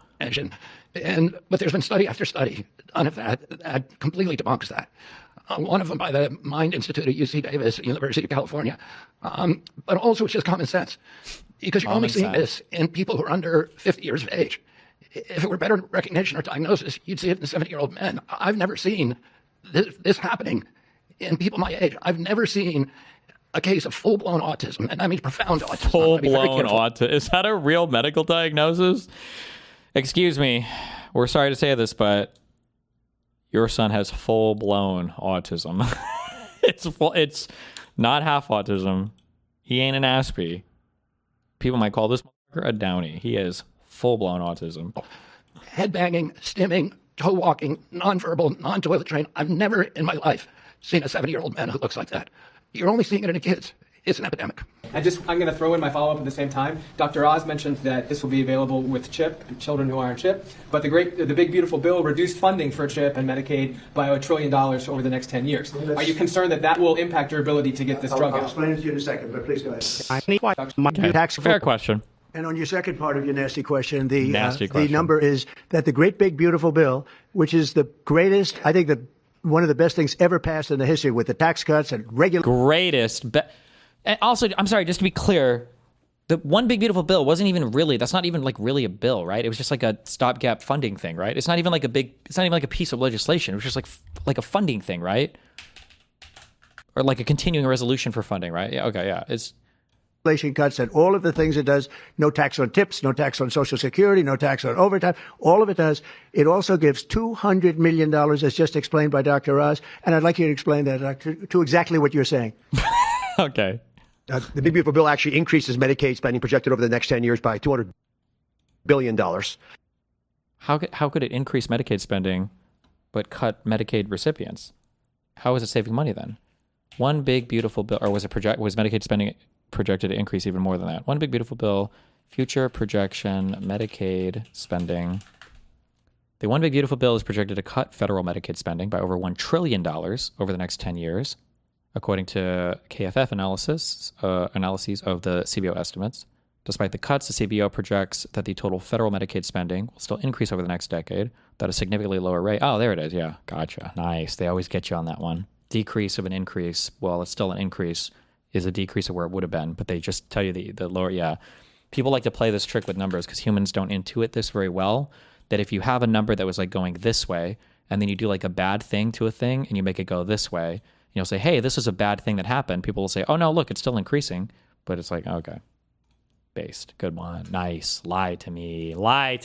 But there's been study after study done of that completely debunks that. One of them by the Mind Institute at UC Davis, University of California. But also it's just common sense. Because you're only seeing this in people who are under 50 years of age. If it were better recognition or diagnosis, you'd see it in 70-year-old men. I've never seen this happening in people my age. I've never seen a case of full-blown autism, and I mean profound autism. Full-blown autism. Is that a real medical diagnosis? Excuse me. We're sorry to say this, but your son has full-blown autism. It's not half autism. He ain't an Aspie. People might call this motherfucker a Downy. He is full-blown autism. Headbanging, stimming, toe walking, nonverbal, non-toilet trained. I've never in my life seen a 70-year-old man who looks like that. You're only seeing it in the kids. It's an epidemic. I'm going to throw in my follow-up at the same time. Dr. Oz mentioned that this will be available with CHIP, children who are on CHIP. But the big beautiful bill reduced funding for CHIP and Medicaid by $1 trillion over the next 10 years. Are you concerned that that will impact your ability to get this drug out? I'll explain it to you in a second, but please go ahead. Fair question. And on your second part of your nasty question, the question. number is that the great big beautiful bill, which is the greatest, I think one of the best things ever passed in the history with the tax cuts and regular and also, I'm sorry, just to be clear, the one big beautiful bill wasn't even really, that's not even like really a bill, right? It was just like a stopgap funding thing, right? It's not even like it's not even like a piece of legislation. It was just like a funding thing, right? Or like a continuing resolution for funding, right? Yeah, okay, yeah. It's inflation cuts and all of the things it does, no tax on tips, no tax on Social Security, no tax on overtime, all of it does. It also gives $200 million, as just explained by Dr. Oz, and I'd like you to explain that to exactly what you're saying. Okay. The Big Beautiful Bill actually increases Medicaid spending projected over the next 10 years by $200 billion. How could it increase Medicaid spending but cut Medicaid recipients? How is it saving money then? One big beautiful bill, or was Medicaid spending projected to increase even more than that? One big beautiful bill, future projection, Medicaid spending. The one big beautiful bill is projected to cut federal Medicaid spending by over $1 trillion over the next 10 years, according to KFF analyses of the CBO estimates. Despite the cuts, the CBO projects that the total federal Medicaid spending will still increase over the next decade at a significantly lower rate. Oh, there it is. Yeah, gotcha. Nice. They always get you on that one. Decrease of an increase. Well, it's still an increase. Is a decrease of where it would have been, but they just tell you the lower. Yeah, people like to play this trick with numbers because humans don't intuit this very well. That if you have a number that was like going this way, and then you do like a bad thing to a thing, and you make it go this way, you'll say, "Hey, this is a bad thing that happened." People will say, "Oh no, look, it's still increasing," but it's like, okay, based, good one, nice. Lie to me,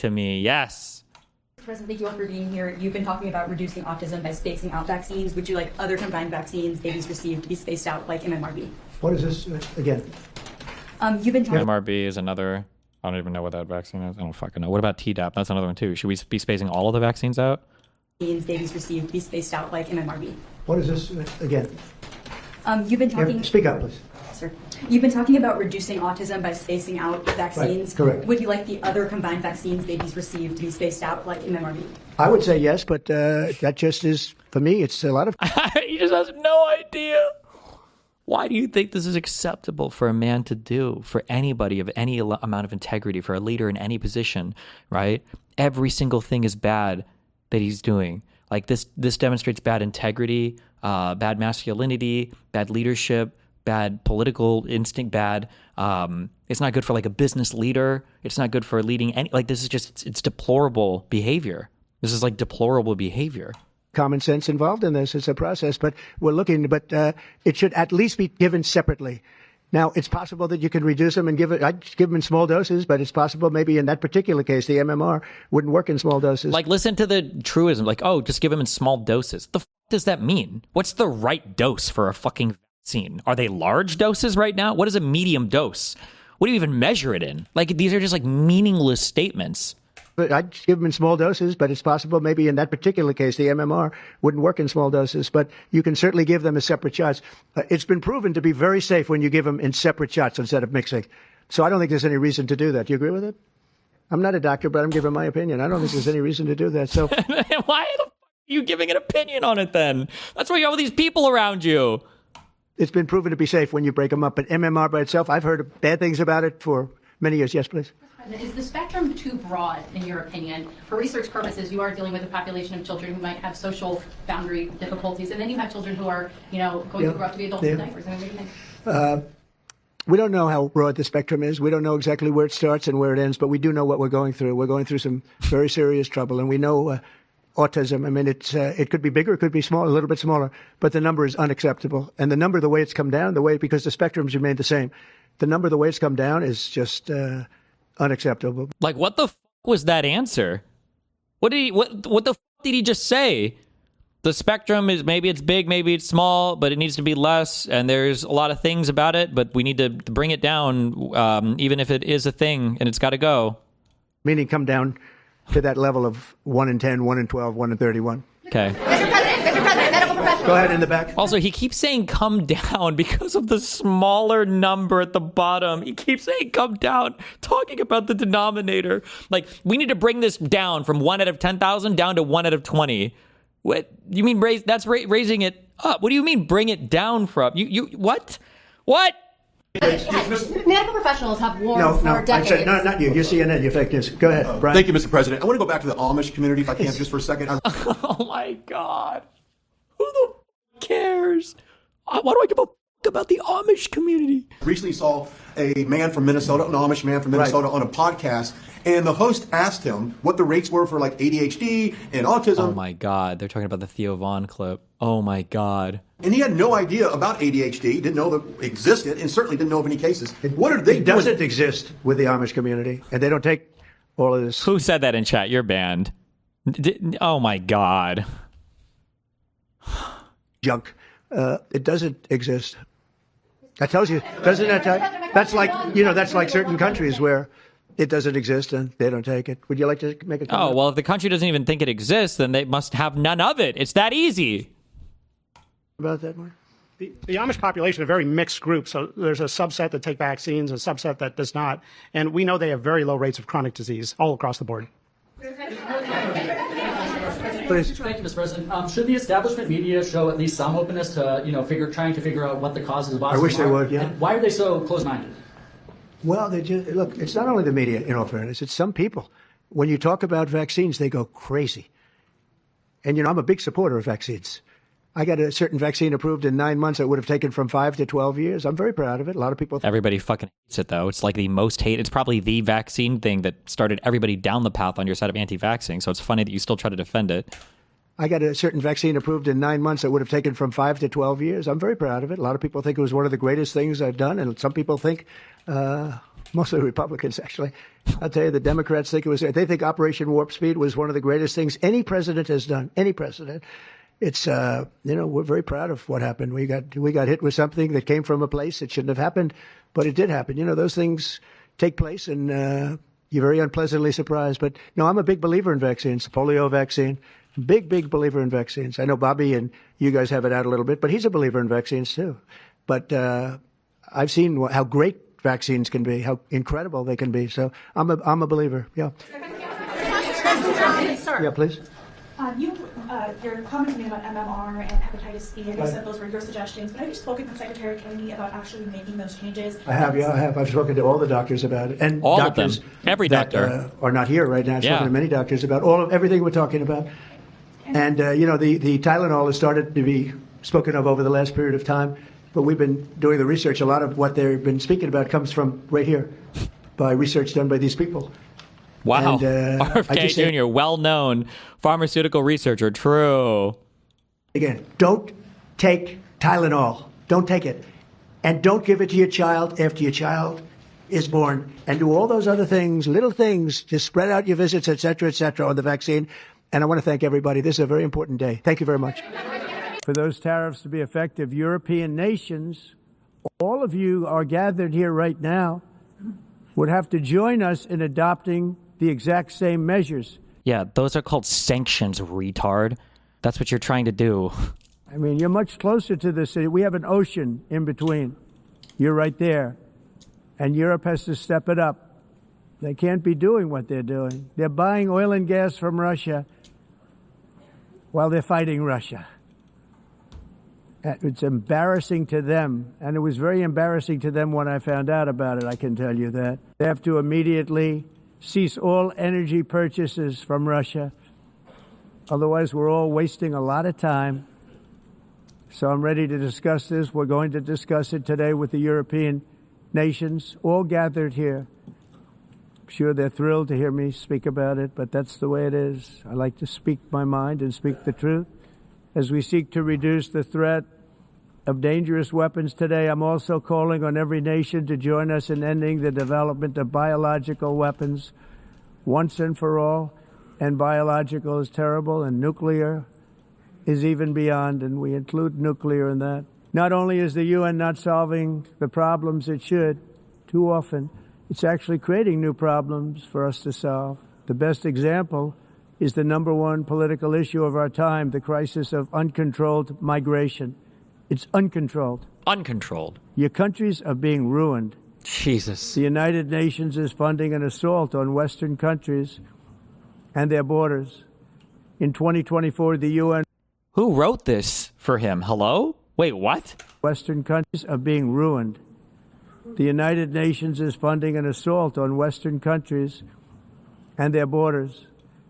yes. President, thank you all for being here. You've been talking about reducing autism by spacing out vaccines. Would you like other combined vaccines babies receive to be spaced out like MMRV? What is this again? You've been talking. MMRV is another. I don't even know what that vaccine is. I don't fucking know. What about Tdap? That's another one too. Should we be spacing all of the vaccines out? Babies receive to be spaced out like MMRV. What is this again? You've been talking. Speak up, please. Sir. You've been talking about reducing autism by spacing out vaccines. Right, correct. Would you like the other combined vaccines babies receive to be spaced out like MMRV? I would say yes, but that just is, for me, it's a lot of... He just has no idea. Why do you think this is acceptable for a man to do, for anybody of any amount of integrity, for a leader in any position, right? Every single thing is bad that he's doing. Like this demonstrates bad integrity, bad masculinity, bad leadership, bad political instinct, bad. It's not good for like a business leader. It's not good for leading any, like this is just, it's deplorable behavior. This is like deplorable behavior. Common sense involved in this. It's a process, but we're looking, but it should at least be given separately. Now, it's possible that you can reduce them and I'd give them in small doses, but it's possible maybe in that particular case, the MMR wouldn't work in small doses. Like, listen to the truism, like, oh, just give them in small doses. The f*** does that mean? What's the right dose for a fucking vaccine? Are they large doses right now? What is a medium dose? What do you even measure it in? Like, these are just like meaningless statements. But I'd give them in small doses, but it's possible maybe in that particular case, the MMR wouldn't work in small doses, but you can certainly give them as separate shots. It's been proven to be very safe when you give them in separate shots instead of mixing. So I don't think there's any reason to do that. Do you agree with it? I'm not a doctor, but I'm giving my opinion. I don't think there's any reason to do that. So why the fuck are you giving an opinion on it then? That's why you have all these people around you. It's been proven to be safe when you break them up, but MMR by itself, I've heard bad things about it for many years. Yes, please. Is the spectrum too broad, in your opinion? For research purposes, you are dealing with a population of children who might have social boundary difficulties, and then you have children who are, going to grow up to be adults with diapers. I mean, what do you think? We don't know how broad the spectrum is. We don't know exactly where it starts and where it ends, but we do know what we're going through. We're going through some very serious trouble, and we know autism. I mean, it could be bigger, it could be small, a little bit smaller, but the number is unacceptable. And the number, the way it's come down, because the spectrums remain the same, the number, the way it's come down is just unacceptable. Like, what the fuck was that answer? What the fuck did he just say? The spectrum is, maybe it's big, maybe it's small, but it needs to be less, and there's a lot of things about it, but we need to bring it down, even if it is a thing, and it's got to go. Meaning come down to that level of 1 in 10, 1 in 12, 1 in 31. Okay. Mr. President, medical professional. Go ahead, in the back. Also, he keeps saying come down because of the smaller number at the bottom. He keeps saying come down, talking about the denominator. Like, we need to bring this down from 1 out of 10,000 down to 1 out of 20. What you mean? Raising it up. What do you mean? Bring it down from you? What? Medical professionals have warned for decades. I said not you. You're CNN. You're fake news. Go ahead, Brian. Thank you, Mr. President. I want to go back to the Amish community, if I can, just for a second. Oh my God! Who the cares? Why do I give a about the Amish community? Recently saw a man from Minnesota, an Amish man from Minnesota, on a podcast. And the host asked him what the rates were for like ADHD and autism. Oh my God, they're talking about the Theo Vaughn clip. Oh my God. And he had no idea about ADHD, didn't know that it existed, and certainly didn't know of any cases. What are they doing? It doesn't exist with the Amish community, and they don't take all of this. Who said that in chat? You're banned. Oh my God. Junk. It doesn't exist. That tells you, doesn't that tell you? That's like certain countries where it doesn't exist and they don't take it. Would you like to make a comment? Oh, well, if the country doesn't even think it exists, then they must have none of it. It's that easy. About that one? The Amish population is a very mixed group. So there's a subset that take vaccines, a subset that does not. And we know they have very low rates of chronic disease all across the board. Please. Thank you, Mr. President. Should the establishment media show at least some openness to, trying to figure out what the causes of autism are? I wish they would, yeah. And why are they so close-minded? Well, look, it's not only the media, in all fairness, it's some people. When you talk about vaccines, they go crazy. And, I'm a big supporter of vaccines. I got a certain vaccine approved in 9 months that would have taken from 5 to 12 years. I'm very proud of it. A lot of people. Everybody fucking hates it, though. It's like the most hate. It's probably the vaccine thing that started everybody down the path on your side of anti-vaxxing. So it's funny that you still try to defend it. I got a certain vaccine approved in 9 months that would have taken from 5 to 12 years. I'm very proud of it. A lot of people think it was one of the greatest things I've done. And some people think, mostly Republicans, actually. I'll tell you, the Democrats think they think Operation Warp Speed was one of the greatest things any president has done. Any president. It's, we're very proud of what happened. We got hit with something that came from a place that shouldn't have happened, but it did happen. Those things take place and, you're very unpleasantly surprised. But no, I'm a big believer in vaccines. The polio vaccine, big believer in vaccines. I know Bobby and you guys have it out a little bit, but he's a believer in vaccines too. But, I've seen how great vaccines can be, how incredible they can be. So I'm a believer. Yeah. Sir. Yeah, please. You're commenting about MMR and hepatitis C, and you said those were your suggestions, but have you spoken with Secretary Kennedy about actually making those changes? I have. I've spoken to all the doctors about it. And all doctors of them. Every doctor. Are not here right now. I've spoken to many doctors about everything we're talking about. And, the Tylenol has started to be spoken of over the last period of time, but we've been doing the research. A lot of what they've been speaking about comes from right here by research done by these people. Wow. And, RFK Jr., well-known pharmaceutical researcher. True. Again, don't take Tylenol. Don't take it. And don't give it to your child after your child is born. And do all those other things, little things, to spread out your visits, et cetera, on the vaccine. And I want to thank everybody. This is a very important day. Thank you very much. For those tariffs to be effective, European nations, all of you are gathered here right now, would have to join us in adopting the exact same measures. Yeah, those are called sanctions, retard. That's what you're trying to do. I mean, you're much closer to the city. We have an ocean in between. You're right there. And Europe has to step it up. They can't be doing what they're doing. They're buying oil and gas from Russia while they're fighting Russia. It's embarrassing to them, and it was very embarrassing to them when I found out about it, I can tell you that. They have to immediately cease all energy purchases from Russia. Otherwise, we're all wasting a lot of time. So I'm ready to discuss this. We're going to discuss it today with the European nations, all gathered here. I'm sure they're thrilled to hear me speak about it, but that's the way it is. I like to speak my mind and speak the truth. As we seek to reduce the threat of dangerous weapons today, I'm also calling on every nation to join us in ending the development of biological weapons once and for all. And biological is terrible, and nuclear is even beyond, and we include nuclear in that. Not only is the UN not solving the problems it should, too often, it's actually creating new problems for us to solve. The best example is the number one political issue of our time, the crisis of uncontrolled migration. It's uncontrolled. Uncontrolled. Your countries are being ruined. Jesus. The United Nations is funding an assault on Western countries and their borders. In 2024, the UN... Who wrote this for him? Hello? Wait, what? Western countries are being ruined. The United Nations is funding an assault on Western countries and their borders.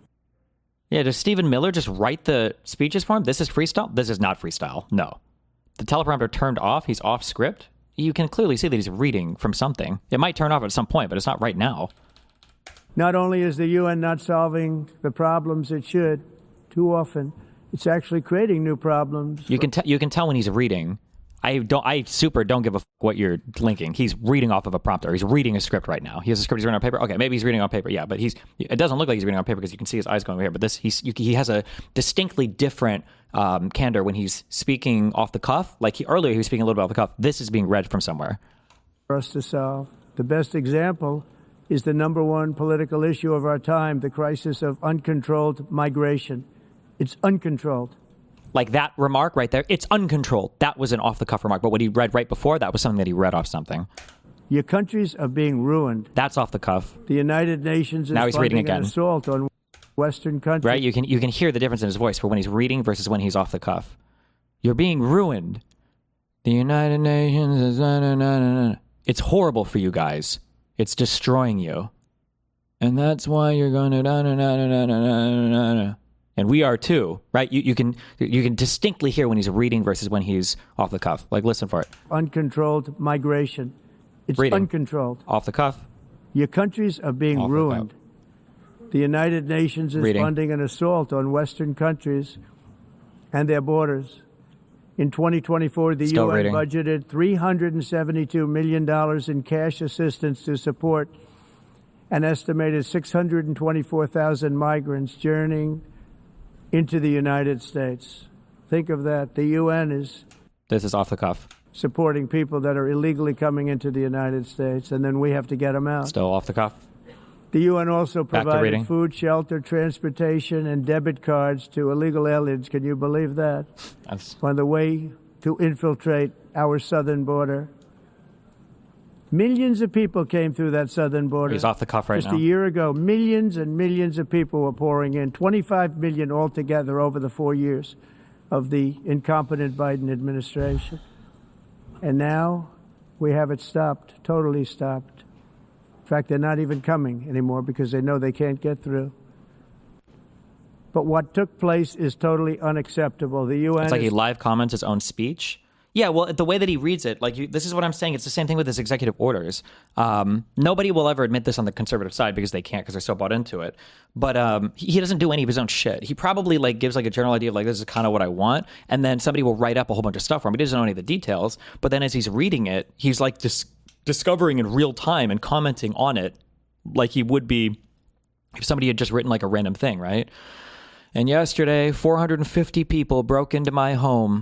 Yeah, does Stephen Miller just write the speeches for him? This is freestyle? This is not freestyle. No. The teleprompter turned off. He's off script. You can clearly see that he's reading from something. It might turn off at some point, but it's not right now. Not only is the UN not solving the problems it should, too often, it's actually creating new problems. You can tell when he's reading. I super don't give a what you're linking. He's reading off of a prompter. He's reading a script right now. He has a script he's reading on paper. Okay, maybe he's reading on paper. Yeah, but it doesn't look like he's reading on paper because you can see his eyes going over here. But he has a distinctly different candor when he's speaking off the cuff. Like earlier he was speaking a little bit off the cuff. This is being read from somewhere. For us to solve. The best example is the number one political issue of our time, the crisis of uncontrolled migration. It's uncontrolled. Like that remark right there, it's uncontrolled. That was an off-the-cuff remark. But what he read right before, that was something that he read off something. Your countries are being ruined. That's off the cuff. The United Nations is now he's reading again. An assault on Western countries. Right? You can hear the difference in his voice for when he's reading versus when he's off the cuff. You're being ruined. The United Nations is... It's horrible for you guys. It's destroying you. And that's why you're going to... And we are too, right? You can distinctly hear when he's reading versus when he's off the cuff. Like, listen for it. Uncontrolled migration. It's reading. Uncontrolled. Off the cuff. Your countries are being ruined. The United Nations is funding an assault on Western countries and their borders. In 2024, the UN budgeted $372 million in cash assistance to support an estimated 624,000 migrants journeying into the United States. Think of that. The UN is... This is off the cuff. Supporting people that are illegally coming into the United States, and then we have to get them out. Still off the cuff. The UN also provided food, shelter, transportation, and debit cards to illegal aliens. Can you believe that? On the way to infiltrate our southern border. Millions of people came through that southern border. He's off the cuff right now. Just a year ago, millions and millions of people were pouring in. 25 million altogether over the 4 years of the incompetent Biden administration. And now we have it stopped, totally stopped. In fact, they're not even coming anymore because they know they can't get through. But what took place is totally unacceptable. The UN... It's like he live comments his own speech. Yeah, well, the way that he reads it, this is what I'm saying. It's the same thing with his executive orders. Nobody will ever admit this on the conservative side because they can't because they're so bought into it. But he doesn't do any of his own shit. He probably gives a general idea of this is kind of what I want, and then somebody will write up a whole bunch of stuff for him. He doesn't know any of the details. But then as he's reading it, he's discovering in real time and commenting on it like he would be if somebody had just written a random thing, right? And yesterday, 450 people broke into my home.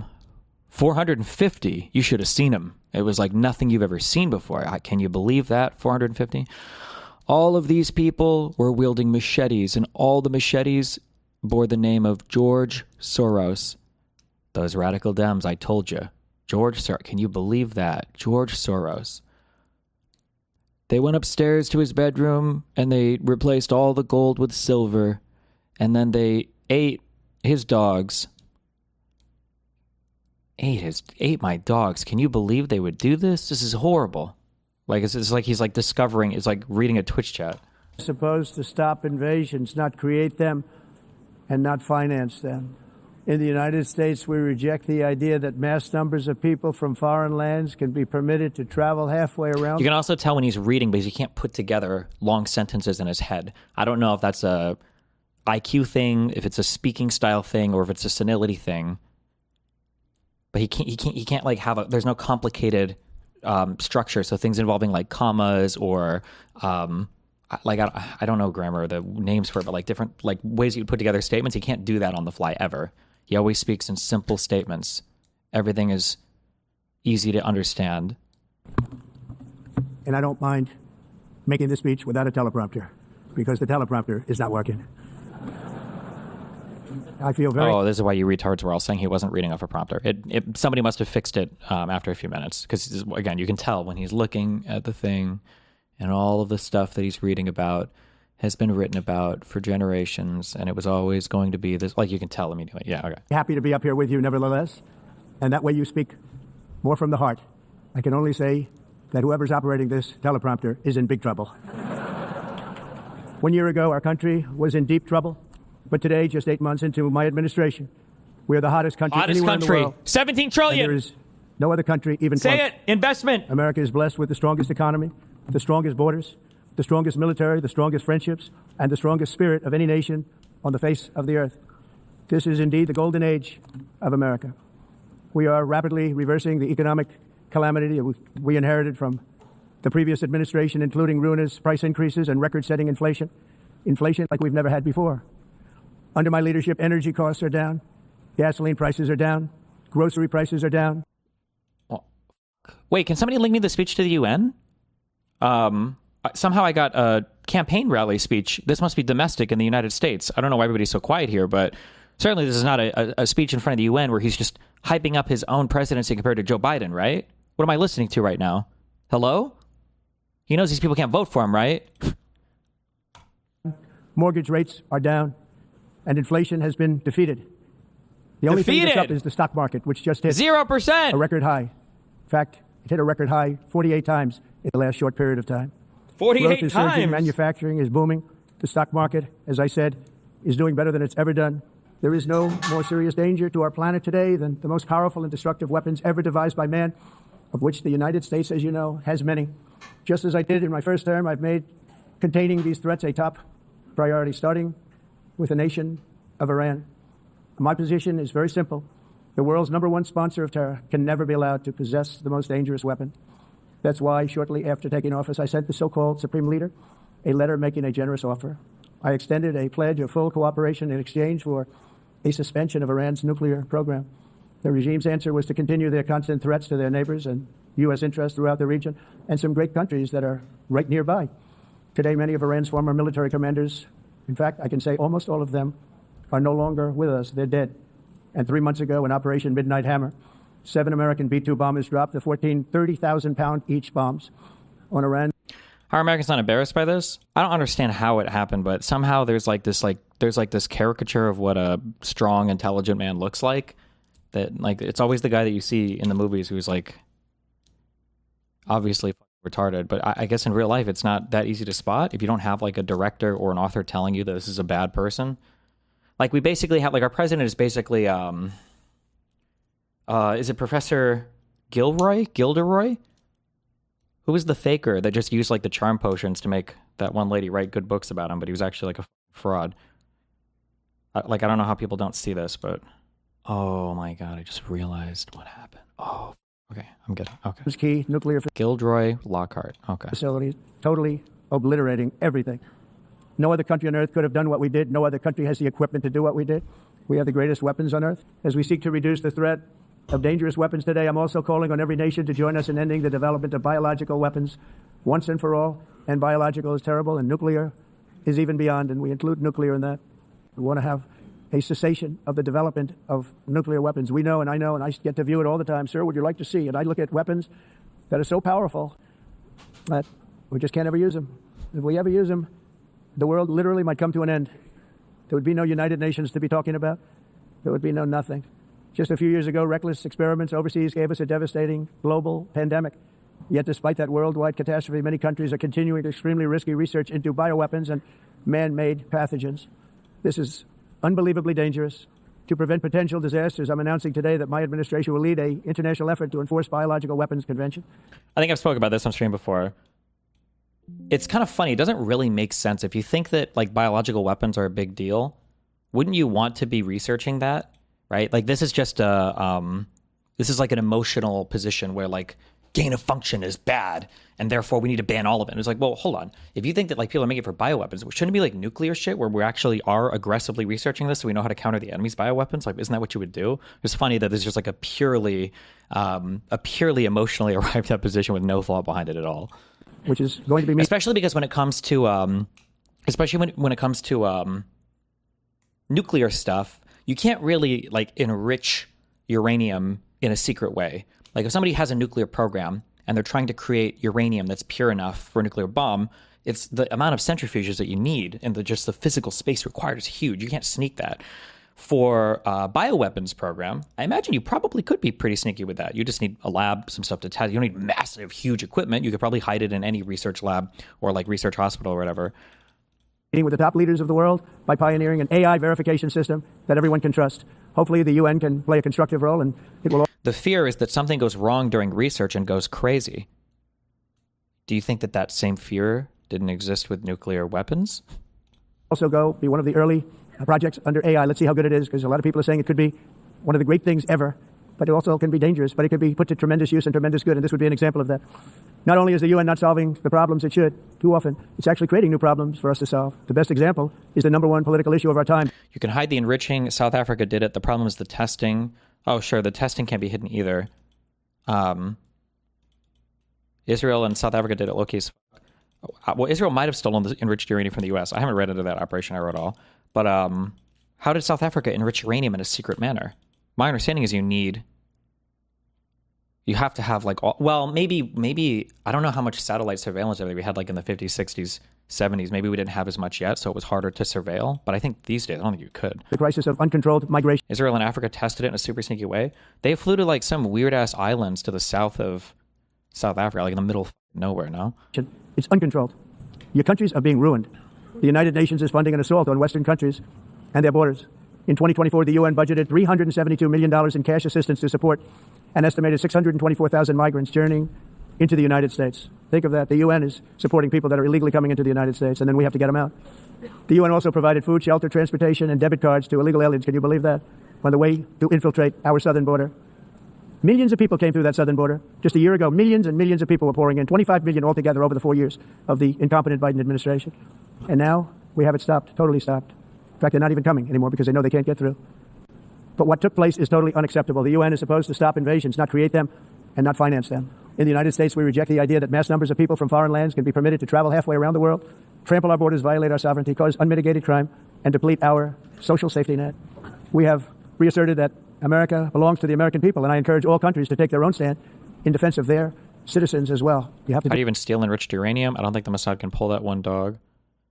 450. You should have seen them. It was like nothing you've ever seen before. Can you believe that? 450. All of these people were wielding machetes, and all the machetes bore the name of George Soros. Those radical Dems, I told you. George Soros. Can you believe that? George Soros. They went upstairs to his bedroom, and they replaced all the gold with silver, and then they ate his dogs. Ate my dogs. Can you believe they would do this? This is horrible. It's like he's discovering. It's like reading a Twitch chat. Supposed to stop invasions, not create them and not finance them. In the United States, we reject the idea that mass numbers of people from foreign lands can be permitted to travel halfway around. You can also tell when he's reading because he can't put together long sentences in his head. I don't know if that's a IQ thing, if it's a speaking style thing, or if it's a senility thing. But he can't like have a. There's no complicated structure. So things involving like commas or like I don't know grammar, the names for it, but like different like ways you put together statements. He can't do that on the fly ever. He always speaks in simple statements. Everything is easy to understand. And I don't mind making this speech without a teleprompter because the teleprompter is not working. I feel very... Oh, this is why you retards were all saying he wasn't reading off a prompter. Somebody must have fixed it after a few minutes because, again, you can tell when he's looking at the thing and all of the stuff that he's reading about has been written about for generations, and it was always going to be this, like you can tell immediately. Yeah, okay. Happy to be up here with you nevertheless, and that way you speak more from the heart. I can only say that whoever's operating this teleprompter is in big trouble. 1 year ago, our country was in deep trouble, but today, just 8 months into my administration, we are the hottest country anywhere in the world. 17 trillion. And there is no other country even close. Say it. Investment. America is blessed with the strongest economy, the strongest borders, the strongest military, the strongest friendships, and the strongest spirit of any nation on the face of the earth. This is indeed the golden age of America. We are rapidly reversing the economic calamity we inherited from the previous administration, including ruinous price increases and record-setting inflation. Inflation like we've never had before. Under my leadership, energy costs are down, gasoline prices are down, grocery prices are down. Wait, can somebody link me the speech to the UN? Somehow I got a campaign rally speech. This must be domestic in the United States. I don't know why everybody's so quiet here, but certainly this is not a speech in front of the UN where he's just hyping up his own presidency compared to Joe Biden, right? What am I listening to right now? Hello? He knows these people can't vote for him, right? Mortgage rates are down, and inflation has been defeated. The only thing that's up is the stock market, which just hit 0%, a record high. In fact, it hit a record high 48 times in the last short period of time. 48 Growth is surging, times. Manufacturing is booming. The stock market, as I said, is doing better than it's ever done. There is no more serious danger to our planet today than the most powerful and destructive weapons ever devised by man, of which the United States, as you know, has many. Just as I did in my first term, I've made containing these threats a top priority, starting with the nation of Iran. My position is very simple. The world's #1 sponsor of terror can never be allowed to possess the most dangerous weapon. That's why, shortly after taking office, I sent the so-called Supreme Leader a letter making a generous offer. I extended a pledge of full cooperation in exchange for a suspension of Iran's nuclear program. The regime's answer was to continue their constant threats to their neighbors and U.S. interests throughout the region and some great countries that are right nearby. Today, many of Iran's former military commanders, in fact, I can say almost all of them, are no longer with us. They're dead. And 3 months ago, in Operation Midnight Hammer, 7 American B-2 bombers dropped the 14 30,000-pound each bombs on Iran. Are Americans not embarrassed by this? I don't understand how it happened, but somehow there's this caricature of what a strong, intelligent man looks like. That like it's always the guy that you see in the movies who's like obviously retarded. But I guess in real life it's not that easy to spot if you don't have like a director or an author telling you that this is a bad person. Like we basically have like our president is basically is it Professor Gilderoy? Who was the faker that just used like the charm potions to make that one lady write good books about him, but he was actually like a fraud. I don't know how people don't see this, but oh my God, I just realized what happened. Oh, okay, I'm good. Okay. It was key nuclear Gilderoy Lockhart. Okay. Facilities, totally obliterating everything. No other country on earth could have done what we did. No other country has the equipment to do what we did. We have the greatest weapons on earth. As we seek to reduce the threat of dangerous weapons today, I'm also calling on every nation to join us in ending the development of biological weapons once and for all. And biological is terrible, and nuclear is even beyond, and we include nuclear in that. We want to have a cessation of the development of nuclear weapons. We know, and I get to view it all the time. Sir, would you like to see? And I look at weapons that are so powerful that we just can't ever use them. If we ever use them, the world literally might come to an end. There would be no United Nations to be talking about. There would be no nothing. Just a few years ago, reckless experiments overseas gave us a devastating global pandemic. Yet, despite that worldwide catastrophe, many countries are continuing extremely risky research into bioweapons and man-made pathogens. This is unbelievably dangerous. To prevent potential disasters, I'm announcing today that my administration will lead an international effort to enforce biological weapons convention. I think I've spoken about this on stream before. It's kind of funny. It doesn't really make sense. If you think that like biological weapons are a big deal, wouldn't you want to be researching that, right? Like this is just this is like an emotional position where like gain of function is bad and therefore we need to ban all of it. And it's like, well, hold on. If you think that like people are making it for bioweapons, shouldn't it be like nuclear shit where we actually are aggressively researching this so we know how to counter the enemy's bioweapons? Like, isn't that what you would do? It's funny that there's just like a purely emotionally arrived at position with no thought behind it at all. Which is going to be especially because when it comes to nuclear stuff, you can't really like enrich uranium in a secret way. Like if somebody has a nuclear program and they're trying to create uranium that's pure enough for a nuclear bomb, it's the amount of centrifuges that you need and just the physical space required is huge. You can't sneak that. For a bioweapons program, I imagine you probably could be pretty sneaky with that. You just need a lab, some stuff to test. You don't need massive, huge equipment. You could probably hide it in any research lab or like research hospital or whatever. Meeting with the top leaders of the world by pioneering an AI verification system that everyone can trust. Hopefully the UN can play a constructive role and it will... The fear is that something goes wrong during research and goes crazy. Do you think that that same fear didn't exist with nuclear weapons? Also be one of the early projects under AI. Let's see how good it is, because a lot of people are saying it could be one of the great things ever, but it also can be dangerous, but it could be put to tremendous use and tremendous good, and this would be an example of that. Not only is the UN not solving the problems it should too often, it's actually creating new problems for us to solve. The best example is the number one political issue of our time. You can hide the enriching. South Africa did it. The problem is the testing. Oh, sure, the testing can't be hidden either. Israel and South Africa did it. Loki's. Well, Israel might have stolen the enriched uranium from the U.S. I haven't read into that operation. I wrote all. But how did South Africa enrich uranium in a secret manner? My understanding is you have to have like, maybe, I don't know how much satellite surveillance we had like in the 50s, 60s, 70s. Maybe we didn't have as much yet, so it was harder to surveil. But I think these days, I don't think you could. The crisis of uncontrolled migration. Israel and Africa tested it in a super sneaky way. They flew to like some weird ass islands to the south of South Africa, like in the middle of nowhere, no? It's uncontrolled. Your countries are being ruined. The United Nations is funding an assault on Western countries and their borders. In 2024, the UN budgeted $372 million in cash assistance to support an estimated 624,000 migrants journeying into the United States. Think of that. The UN is supporting people that are illegally coming into the United States, and then we have to get them out. The UN also provided food, shelter, transportation, and debit cards to illegal aliens. Can you believe that? On the way to infiltrate our southern border. Millions of people came through that southern border. Just a year ago, millions and millions of people were pouring in, 25 million altogether over the 4 years of the incompetent Biden administration. And now we have it stopped, totally stopped. In fact, they're not even coming anymore because they know they can't get through. But what took place is totally unacceptable. The UN is supposed to stop invasions, not create them and not finance them. In the United States, we reject the idea that mass numbers of people from foreign lands can be permitted to travel halfway around the world, trample our borders, violate our sovereignty, cause unmitigated crime, and deplete our social safety net. We have reasserted that America belongs to the American people, and I encourage all countries to take their own stand in defense of their citizens as well. You have to. How do you even steal enriched uranium? I don't think the Mossad can pull that one dog.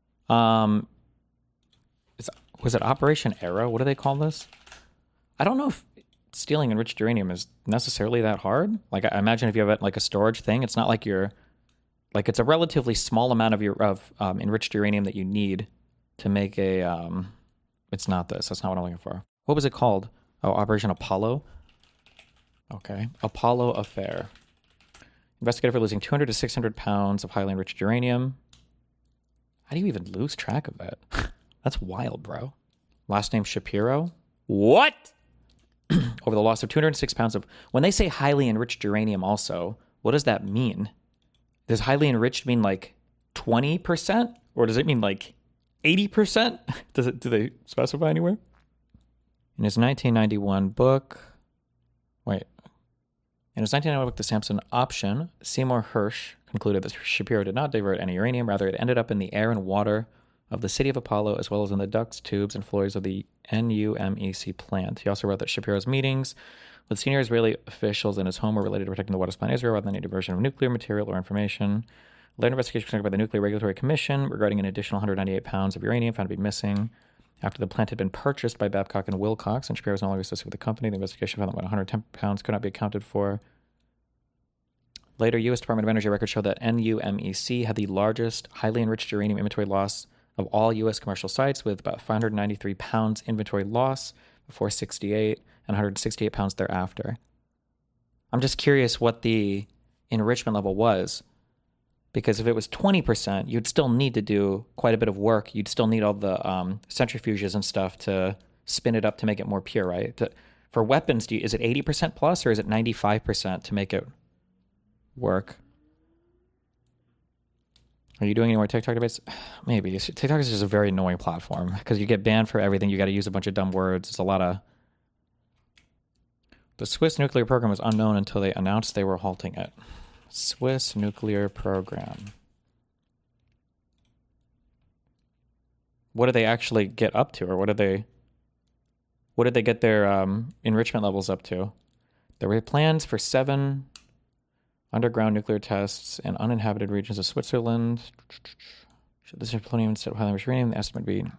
Was it Operation Arrow? What do they call this? I don't know if stealing enriched uranium is necessarily that hard. Like, I imagine if you have like a storage thing, it's not like it's a relatively small amount of enriched uranium that you need to make a. It's not this. That's not what I'm looking for. What was it called? Oh, Operation Apollo. Okay, Apollo Affair. Investigated for losing 200 to 600 pounds of highly enriched uranium. How do you even lose track of that? That's wild, bro. Last name Shapiro. What? Over the loss of 206 pounds of... When they say highly enriched uranium also, what does that mean? Does highly enriched mean like 20%? Or does it mean like 80%? Do they specify anywhere? In his 1991 book... Wait. In his 1991 book, The Samson Option, Seymour Hersh concluded that Shapiro did not divert any uranium. Rather, it ended up in the air and water of the city of Apollo, as well as in the ducts, tubes, and floors of the NUMEC plant. He also wrote that Shapiro's meetings with senior Israeli officials in his home were related to protecting the water supply in Israel rather than any diversion of nuclear material or information. Later investigation was conducted by the Nuclear Regulatory Commission regarding an additional 198 pounds of uranium found to be missing after the plant had been purchased by Babcock and Wilcox, and Shapiro was no longer associated with the company. The investigation found that 110 pounds could not be accounted for. Later, U.S. Department of Energy records show that NUMEC had the largest highly enriched uranium inventory loss of all U.S. commercial sites, with about 593 pounds inventory loss before 68 and 168 pounds thereafter. I'm just curious what the enrichment level was, because if it was 20%, you'd still need to do quite a bit of work. You'd still need all the centrifuges and stuff to spin it up to make it more pure, right? For weapons, is it 80% plus or is it 95% to make it work? Are you doing any more TikTok debates? Maybe. TikTok is just a very annoying platform because you get banned for everything. You got to use a bunch of dumb words. It's a lot of... The Swiss nuclear program was unknown until they announced they were halting it. Swiss nuclear program. What did they actually get up to, or what did they get their enrichment levels up to? There were plans for 7 underground nuclear tests in uninhabited regions of Switzerland. Should this plutonium instead of highly enriched uranium? The estimate be...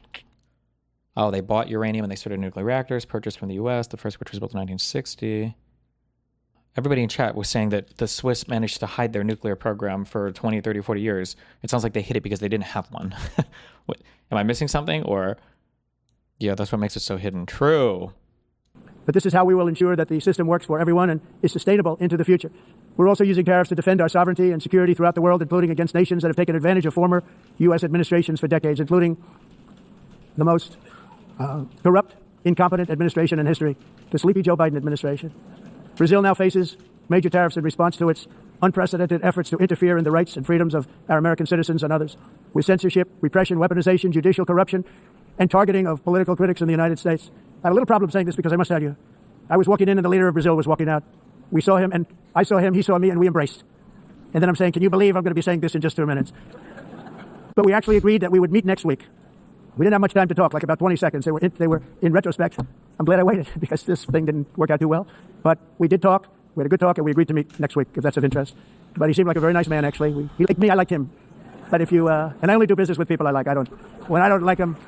Oh, they bought uranium and they started nuclear reactors, purchased from the U.S., the first which was built in 1960. Everybody in chat was saying that the Swiss managed to hide their nuclear program for 20, 30, 40 years. It sounds like they hid it because they didn't have one. What, am I missing something? Or, yeah, that's what makes it so hidden. True. But this is how we will ensure that the system works for everyone and is sustainable into the future. We're also using tariffs to defend our sovereignty and security throughout the world, including against nations that have taken advantage of former U.S. administrations for decades, including the most corrupt, incompetent administration in history, the sleepy Joe Biden administration. Brazil now faces major tariffs in response to its unprecedented efforts to interfere in the rights and freedoms of our American citizens and others, with censorship, repression, weaponization, judicial corruption, and targeting of political critics in the United States. I have a little problem saying this because I must tell you, I was walking in and the leader of Brazil was walking out. We saw him and I saw him, he saw me, and we embraced. And then I'm saying, can you believe I'm going to be saying this in just 2 minutes? But we actually agreed that we would meet next week. We didn't have much time to talk, like about 20 seconds. They were in retrospect. I'm glad I waited because this thing didn't work out too well. But we did talk. We had a good talk, and we agreed to meet next week if that's of interest. But he seemed like a very nice man, actually. He liked me, I liked him. But if you and I only do business with people I like. When I don't like them,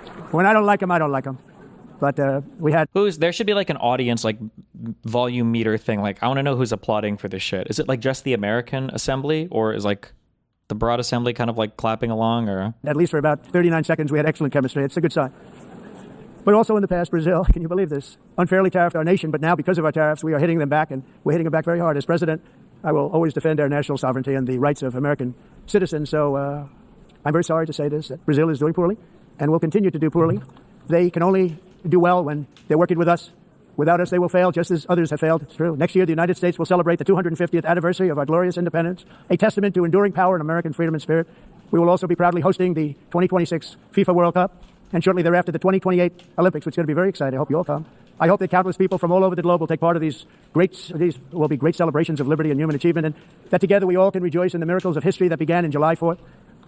I don't like them. But we had... There should be like an audience, like volume meter thing. Like, I want to know who's applauding for this shit. Is it like just the American assembly, or is like the broad assembly kind of like clapping along, or... At least for about 39 seconds, we had excellent chemistry. It's a good sign. But also in the past, Brazil, can you believe this? Unfairly tariffed our nation, but now because of our tariffs, we are hitting them back, and we're hitting them back very hard. As president, I will always defend our national sovereignty and the rights of American citizens. So I'm very sorry to say this, that Brazil is doing poorly and will continue to do poorly. They can only do well when they're working with us. Without us, they will fail, just as others have failed. It's true. Next year, the United States will celebrate the 250th anniversary of our glorious independence, a testament to enduring power and American freedom and spirit. We will also be proudly hosting the 2026 FIFA World Cup, and shortly thereafter, the 2028 Olympics, which is going to be very exciting. I hope you all come. I hope that countless people from all over the globe will take part of these will be great celebrations of liberty and human achievement, and that together we all can rejoice in the miracles of history that began in July 4th,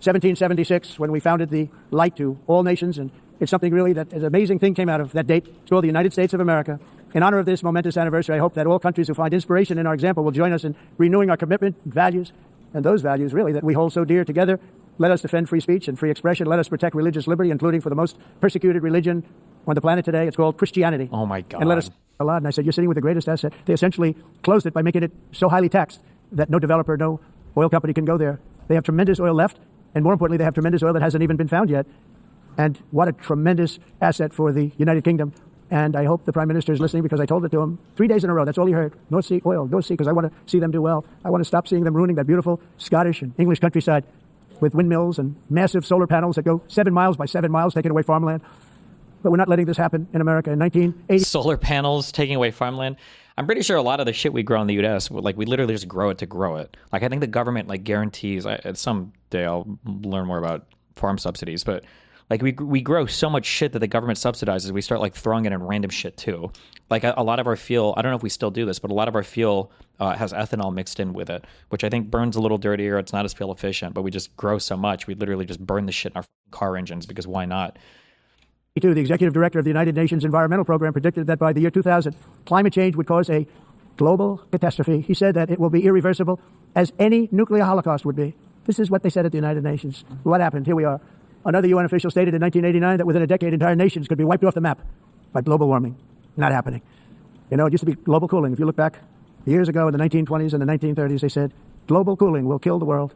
1776, when we founded the light to all nations. And it's something really that an amazing thing came out of that date. It's called the United States of America. In honor of this momentous anniversary, I hope that all countries who find inspiration in our example will join us in renewing our commitment, values, and those values really that we hold so dear together. Let us defend free speech and free expression. Let us protect religious liberty, including for the most persecuted religion on the planet today. It's called Christianity. Oh my God. And let us a lot. And I said, you're sitting with the greatest asset. They essentially closed it by making it so highly taxed that no developer, no oil company can go there. They have tremendous oil left, and more importantly, they have tremendous oil that hasn't even been found yet. And what a tremendous asset for the United Kingdom. And I hope the Prime Minister is listening, because I told it to him 3 days in a row. That's all he heard. North Sea oil, North Sea, because I want to see them do well. I want to stop seeing them ruining that beautiful Scottish and English countryside with windmills and massive solar panels that go 7 miles by 7 miles, taking away farmland. But we're not letting this happen in America. In 1980... Solar panels taking away farmland. I'm pretty sure a lot of the shit we grow in the U.S., like, we literally just grow it to grow it. Like, I think the government, like, guarantees... someday I'll learn more about farm subsidies, but... Like, we grow so much shit that the government subsidizes, we start, like, throwing it in random shit, too. Like, a lot of our fuel, I don't know if we still do this, but a lot of our fuel has ethanol mixed in with it, which I think burns a little dirtier. It's not as fuel efficient, but we just grow so much. We literally just burn the shit in our car engines, because why not? The executive director of the United Nations Environmental Program predicted that by the year 2000, climate change would cause a global catastrophe. He said that it will be irreversible, as any nuclear holocaust would be. This is what they said at the United Nations. What happened? Here we are. Another UN official stated in 1989 that within a decade, entire nations could be wiped off the map by global warming. Not happening. You know, it used to be global cooling. If you look back Years ago in the 1920s and the 1930s, they said, global cooling will kill the world.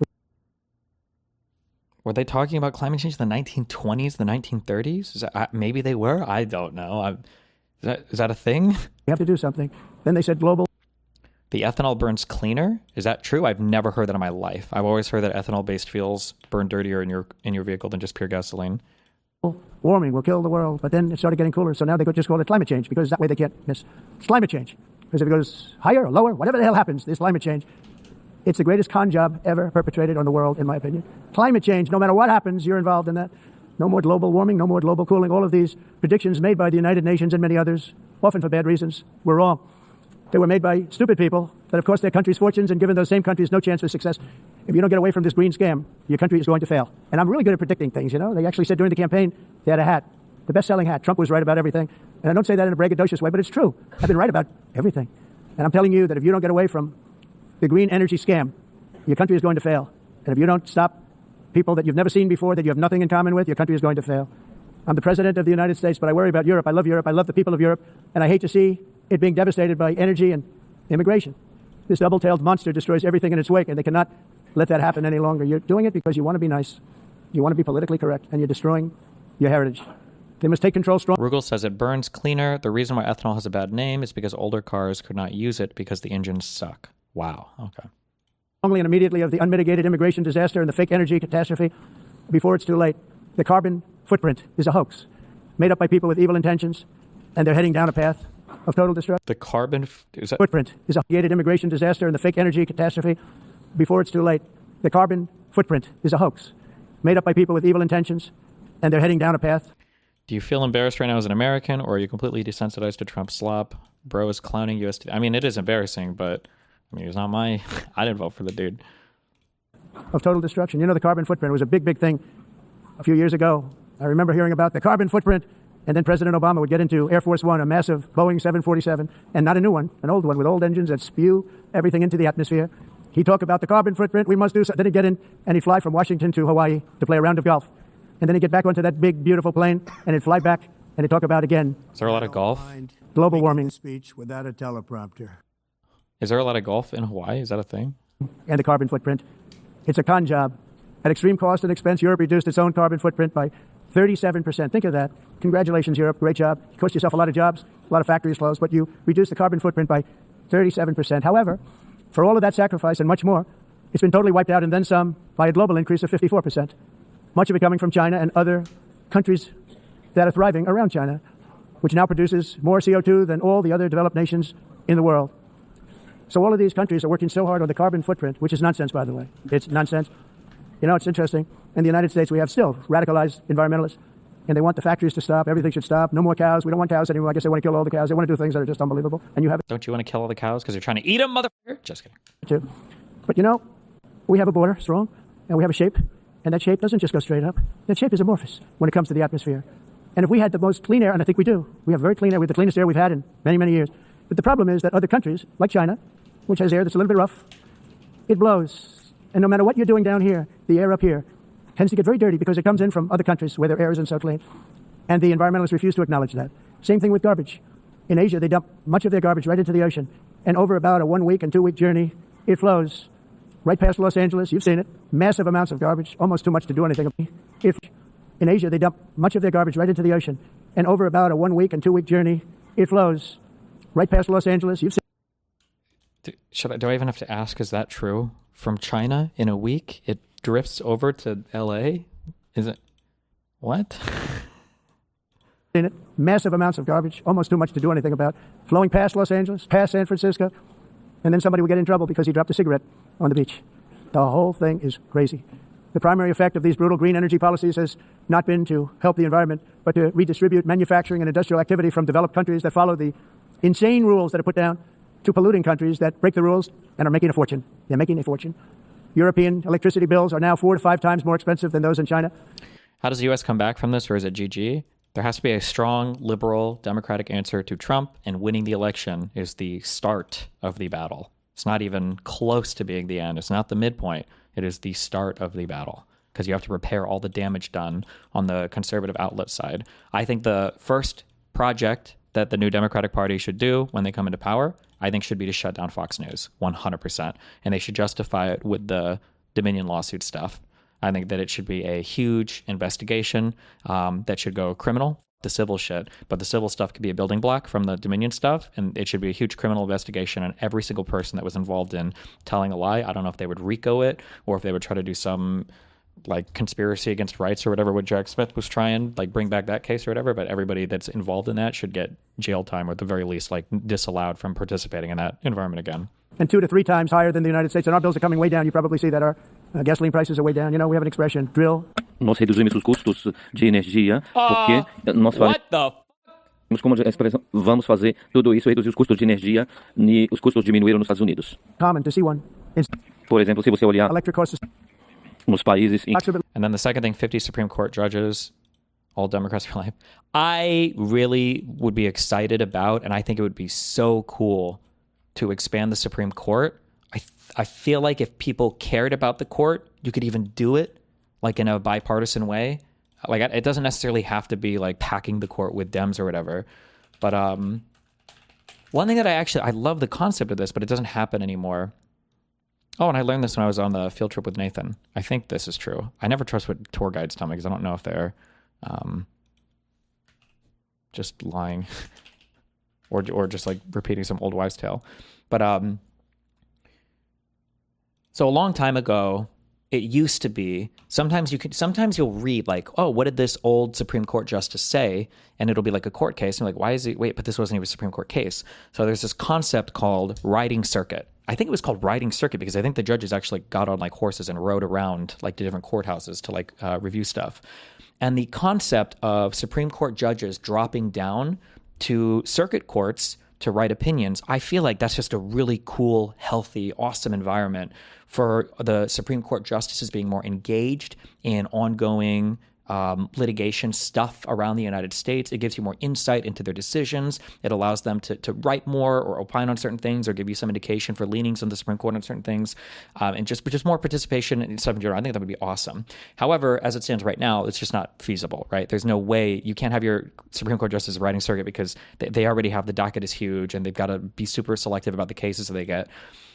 Were they talking about climate change in the 1920s, the 1930s? Maybe they were. I don't know. Is that a thing? We have to do something. Then they said global. The ethanol burns cleaner. Is that true? I've never heard that in my life. I've always heard that ethanol-based fuels burn dirtier in your vehicle than just pure gasoline. Warming will kill the world. But then it started getting cooler, so now they could just call it climate change because that way they can't miss. It's climate change. Because if it goes higher or lower, whatever the hell happens, this climate change, it's the greatest con job ever perpetrated on the world, in my opinion. Climate change, no matter what happens, you're involved in that. No more global warming, no more global cooling. All of these predictions made by the United Nations and many others, often for bad reasons, were wrong. They were made by stupid people that have cost their countries fortunes and given those same countries no chance for success. If you don't get away from this green scam, your country is going to fail. And I'm really good at predicting things, you know. They actually said during the campaign they had a hat, the best-selling hat. Trump was right about everything. And I don't say that in a braggadocious way, but it's true. I've been right about everything. And I'm telling you that if you don't get away from the green energy scam, your country is going to fail. And if you don't stop people that you've never seen before, that you have nothing in common with, your country is going to fail. I'm the president of the United States, but I worry about Europe. I love Europe. I love the people of Europe. And I hate to see it being devastated by energy and immigration. This double-tailed monster destroys everything in its wake, and they cannot let that happen any longer. You're doing it because you want to be nice. You want to be politically correct, and you're destroying your heritage. They must take control strong. Rugal says it burns cleaner. The reason why ethanol has a bad name is because older cars could not use it because the engines suck. Wow. Okay. Strongly and immediately of the unmitigated immigration disaster and the fake energy catastrophe before it's too late. The carbon footprint is a hoax made up by people with evil intentions, and they're heading down a path of total destruction. The carbon footprint is a unmitigated immigration disaster and the fake energy catastrophe before it's too late. The carbon footprint is a hoax made up by people with evil intentions, and they're heading down a path. Do you feel embarrassed right now as an American, or are you completely desensitized to Trump slop? Bro is clowning US. I mean, it is embarrassing, but I mean, it's not my... I didn't vote for the dude. Of total destruction. You know, the carbon footprint was a big, big thing a few years ago. I remember hearing about the carbon footprint, and then President Obama would get into Air Force One, a massive Boeing 747, and not a new one, an old one with old engines that spew everything into the atmosphere. He'd talk about the carbon footprint, we must do something. Then he'd get in, and he'd fly from Washington to Hawaii to play a round of golf. And then he'd get back onto that big, beautiful plane, and he'd fly back, and he'd talk about again. Is there a lot of golf? Global warming. Speech without a teleprompter. Is there a lot of golf in Hawaii? Is that a thing? And the carbon footprint. It's a con job. At extreme cost and expense, Europe reduced its own carbon footprint by 37%. Think of that. Congratulations, Europe. Great job. You cost yourself a lot of jobs, a lot of factories closed, but you reduced the carbon footprint by 37%. However, for all of that sacrifice and much more, it's been totally wiped out and then some by a global increase of 54%. Much of it coming from China and other countries that are thriving around China, which now produces more CO2 than all the other developed nations in the world. So all of these countries are working so hard on the carbon footprint, which is nonsense, by the way. It's nonsense. You know, it's interesting. In the United States, we have still radicalized environmentalists, and they want the factories to stop. Everything should stop. No more cows. We don't want cows anymore. I guess they want to kill all the cows. They want to do things that are just unbelievable. And you have... Don't you want to kill all the cows because you're trying to eat them, motherfucker? Just kidding. But you know, we have a border, strong, and we have a shape, and that shape doesn't just go straight up. That shape is amorphous when it comes to the atmosphere. And if we had the most clean air, and I think we do, we have very clean air. We have the cleanest air we've had in many, many years. But the problem is that other countries, like China, which has air that's a little bit rough, it blows. And no matter what you're doing down here, the air up here tends to get very dirty because it comes in from other countries where their air isn't so clean. And the environmentalists refuse to acknowledge that. Same thing with garbage. In Asia, they dump much of their garbage right into the ocean. And over about a 1 week and 2 week journey, it flows right past Los Angeles. You've seen it. Massive amounts of garbage, almost too much to do anything. In Asia, they dump much of their garbage right into the ocean. And over about a 1 week and 2 week journey, it flows right past Los Angeles. You've seen Do I even have to ask, is that true? From China in a week, it drifts over to LA? Is it? What? In it, massive amounts of garbage, almost too much to do anything about, flowing past Los Angeles, past San Francisco, and then somebody will get in trouble because he dropped a cigarette on the beach. The whole thing is crazy. The primary effect of these brutal green energy policies has not been to help the environment, but to redistribute manufacturing and industrial activity from developed countries that follow the insane rules that are put down to polluting countries that break the rules and are making a fortune. They're making a fortune. European electricity bills are now 4 to 5 times more expensive than those in China. How does the U.S. come back from this, or is it GG? There has to be a strong, liberal, democratic answer to Trump, and winning the election is the start of the battle. It's not even close to being the end. It's not the midpoint. It is the start of the battle, because you have to repair all the damage done on the conservative outlet side. I think the first project that the new Democratic Party should do when they come into power, I think should be to shut down Fox News 100%. And they should justify it with the Dominion lawsuit stuff. I think that it should be a huge investigation that should go criminal, the civil shit. But the civil stuff could be a building block from the Dominion stuff. And it should be a huge criminal investigation on every single person that was involved in telling a lie. I don't know if they would RICO it or if they would try to do some like conspiracy against rights or whatever what Jack Smith was trying, like bring back that case or whatever. But everybody that's involved in that should get jail time or at the very least like disallowed from participating in that environment again. And 2 to 3 times higher than the United States. And our bills are coming way down. You probably see that our gasoline prices are way down. You know, we have an expression, drill. Nós reduzimos os custos de energia porque nós como expressão, vamos fazer tudo isso, reduzir os custos de energia e os custos diminuíram nos Estados Unidos. Common to see one. Por exemplo, se você olhar nos países. And then the second thing, 50 Supreme Court judges, all Democrats for life. I really would be excited about, and I think it would be so cool to expand the Supreme Court. I feel like if people cared about the court, you could even do it like in a bipartisan way. Like it doesn't necessarily have to be like packing the court with Dems or whatever. But one thing that I love the concept of this, but it doesn't happen anymore. Oh, and I learned this when I was on the field trip with Nathan. I think this is true. I never trust what tour guides tell me because I don't know if they're just lying or just like repeating some old wives' tale. But so a long time ago, it used to be sometimes you'll read like, oh, what did this old Supreme Court justice say? And it'll be like a court case. And you're like, why is it? Wait, but this wasn't even a Supreme Court case. So there's this concept called riding circuit. I think it was called riding circuit because I think the judges actually got on like horses and rode around like to different courthouses to like review stuff. And the concept of Supreme Court judges dropping down to circuit courts to write opinions, I feel like that's just a really cool, healthy, awesome environment for the Supreme Court justices being more engaged in ongoing litigation stuff around the United States. It gives you more insight into their decisions. It allows them to write more or opine on certain things or give you some indication for leanings on the Supreme Court on certain things, and just more participation in stuff in general. I think that would be awesome. However, as it stands right now, it's just not feasible, right? There's no way you can't have your Supreme Court justice riding circuit because they already have the docket is huge and they've got to be super selective about the cases that they get.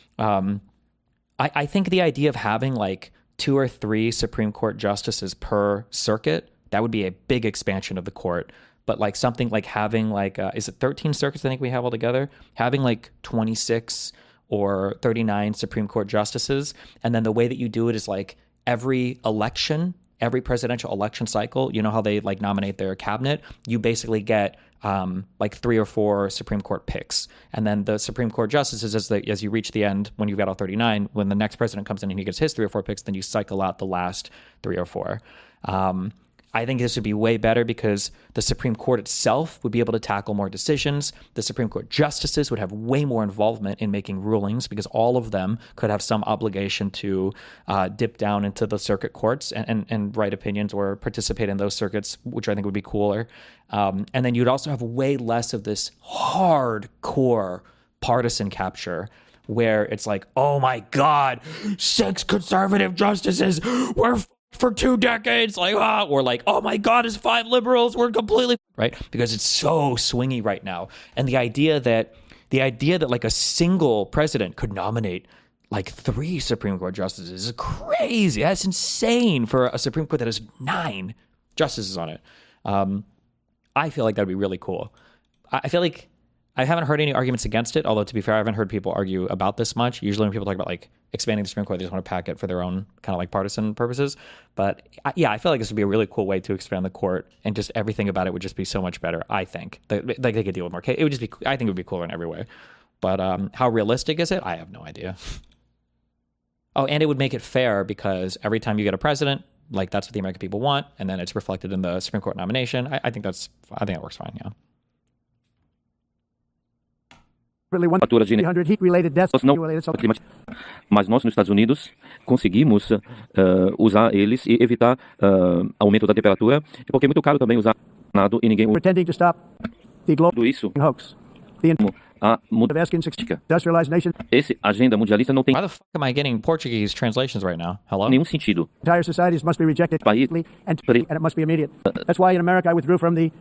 I think the idea of having like 2 or 3 Supreme Court justices per circuit, that would be a big expansion of the court. But like something like having like, is it 13 circuits I think we have altogether? Having like 26 or 39 Supreme Court justices. And then the way that you do it is like every election, every presidential election cycle, you know how they like nominate their cabinet? You basically get like 3 or 4 Supreme Court picks. And then the Supreme Court justices, as you reach the end, when you've got all 39, when the next president comes in and he gets his 3 or 4 picks, then you cycle out the last 3 or 4. I think this would be way better because the Supreme Court itself would be able to tackle more decisions. The Supreme Court justices would have way more involvement in making rulings because all of them could have some obligation to dip down into the circuit courts and write opinions or participate in those circuits, which I think would be cooler. And then you'd also have way less of this hardcore partisan capture where it's like, oh my God, 6 conservative justices were for 2 decades, like, or like, oh my God, it's 5 liberals, we're completely, right? Because it's so swingy right now. And the idea that like a single president could nominate like 3 Supreme Court justices is crazy. That's insane for a Supreme Court that has 9 justices on it. I feel like that'd be really cool. I feel like I haven't heard any arguments against it, although to be fair, I haven't heard people argue about this much. Usually when people talk about like expanding the Supreme Court, they just want to pack it for their own kind of like partisan purposes. But yeah, I feel like this would be a really cool way to expand the court and just everything about it would just be so much better, I think. Like they could deal with more cases. It would just be, I think it would be cooler in every way. But how realistic is it? I have no idea. Oh, and it would make it fair because every time you get a president, like that's what the American people want, and then it's reflected in the Supreme Court nomination. I think that works fine, yeah. Fatura de heat-related deaths. Mas nós nos Estados Unidos conseguimos usar eles e evitar aumento da temperatura, porque é muito caro também usar nada e ninguém pretending to stop the global hoax. A esse agenda mundialista não tem. Why the fuck am I getting Portuguese translations right now? Hello? Nenhum sentido. Entire societies must be rejected and it must be immediate. That's why in America I withdrew from the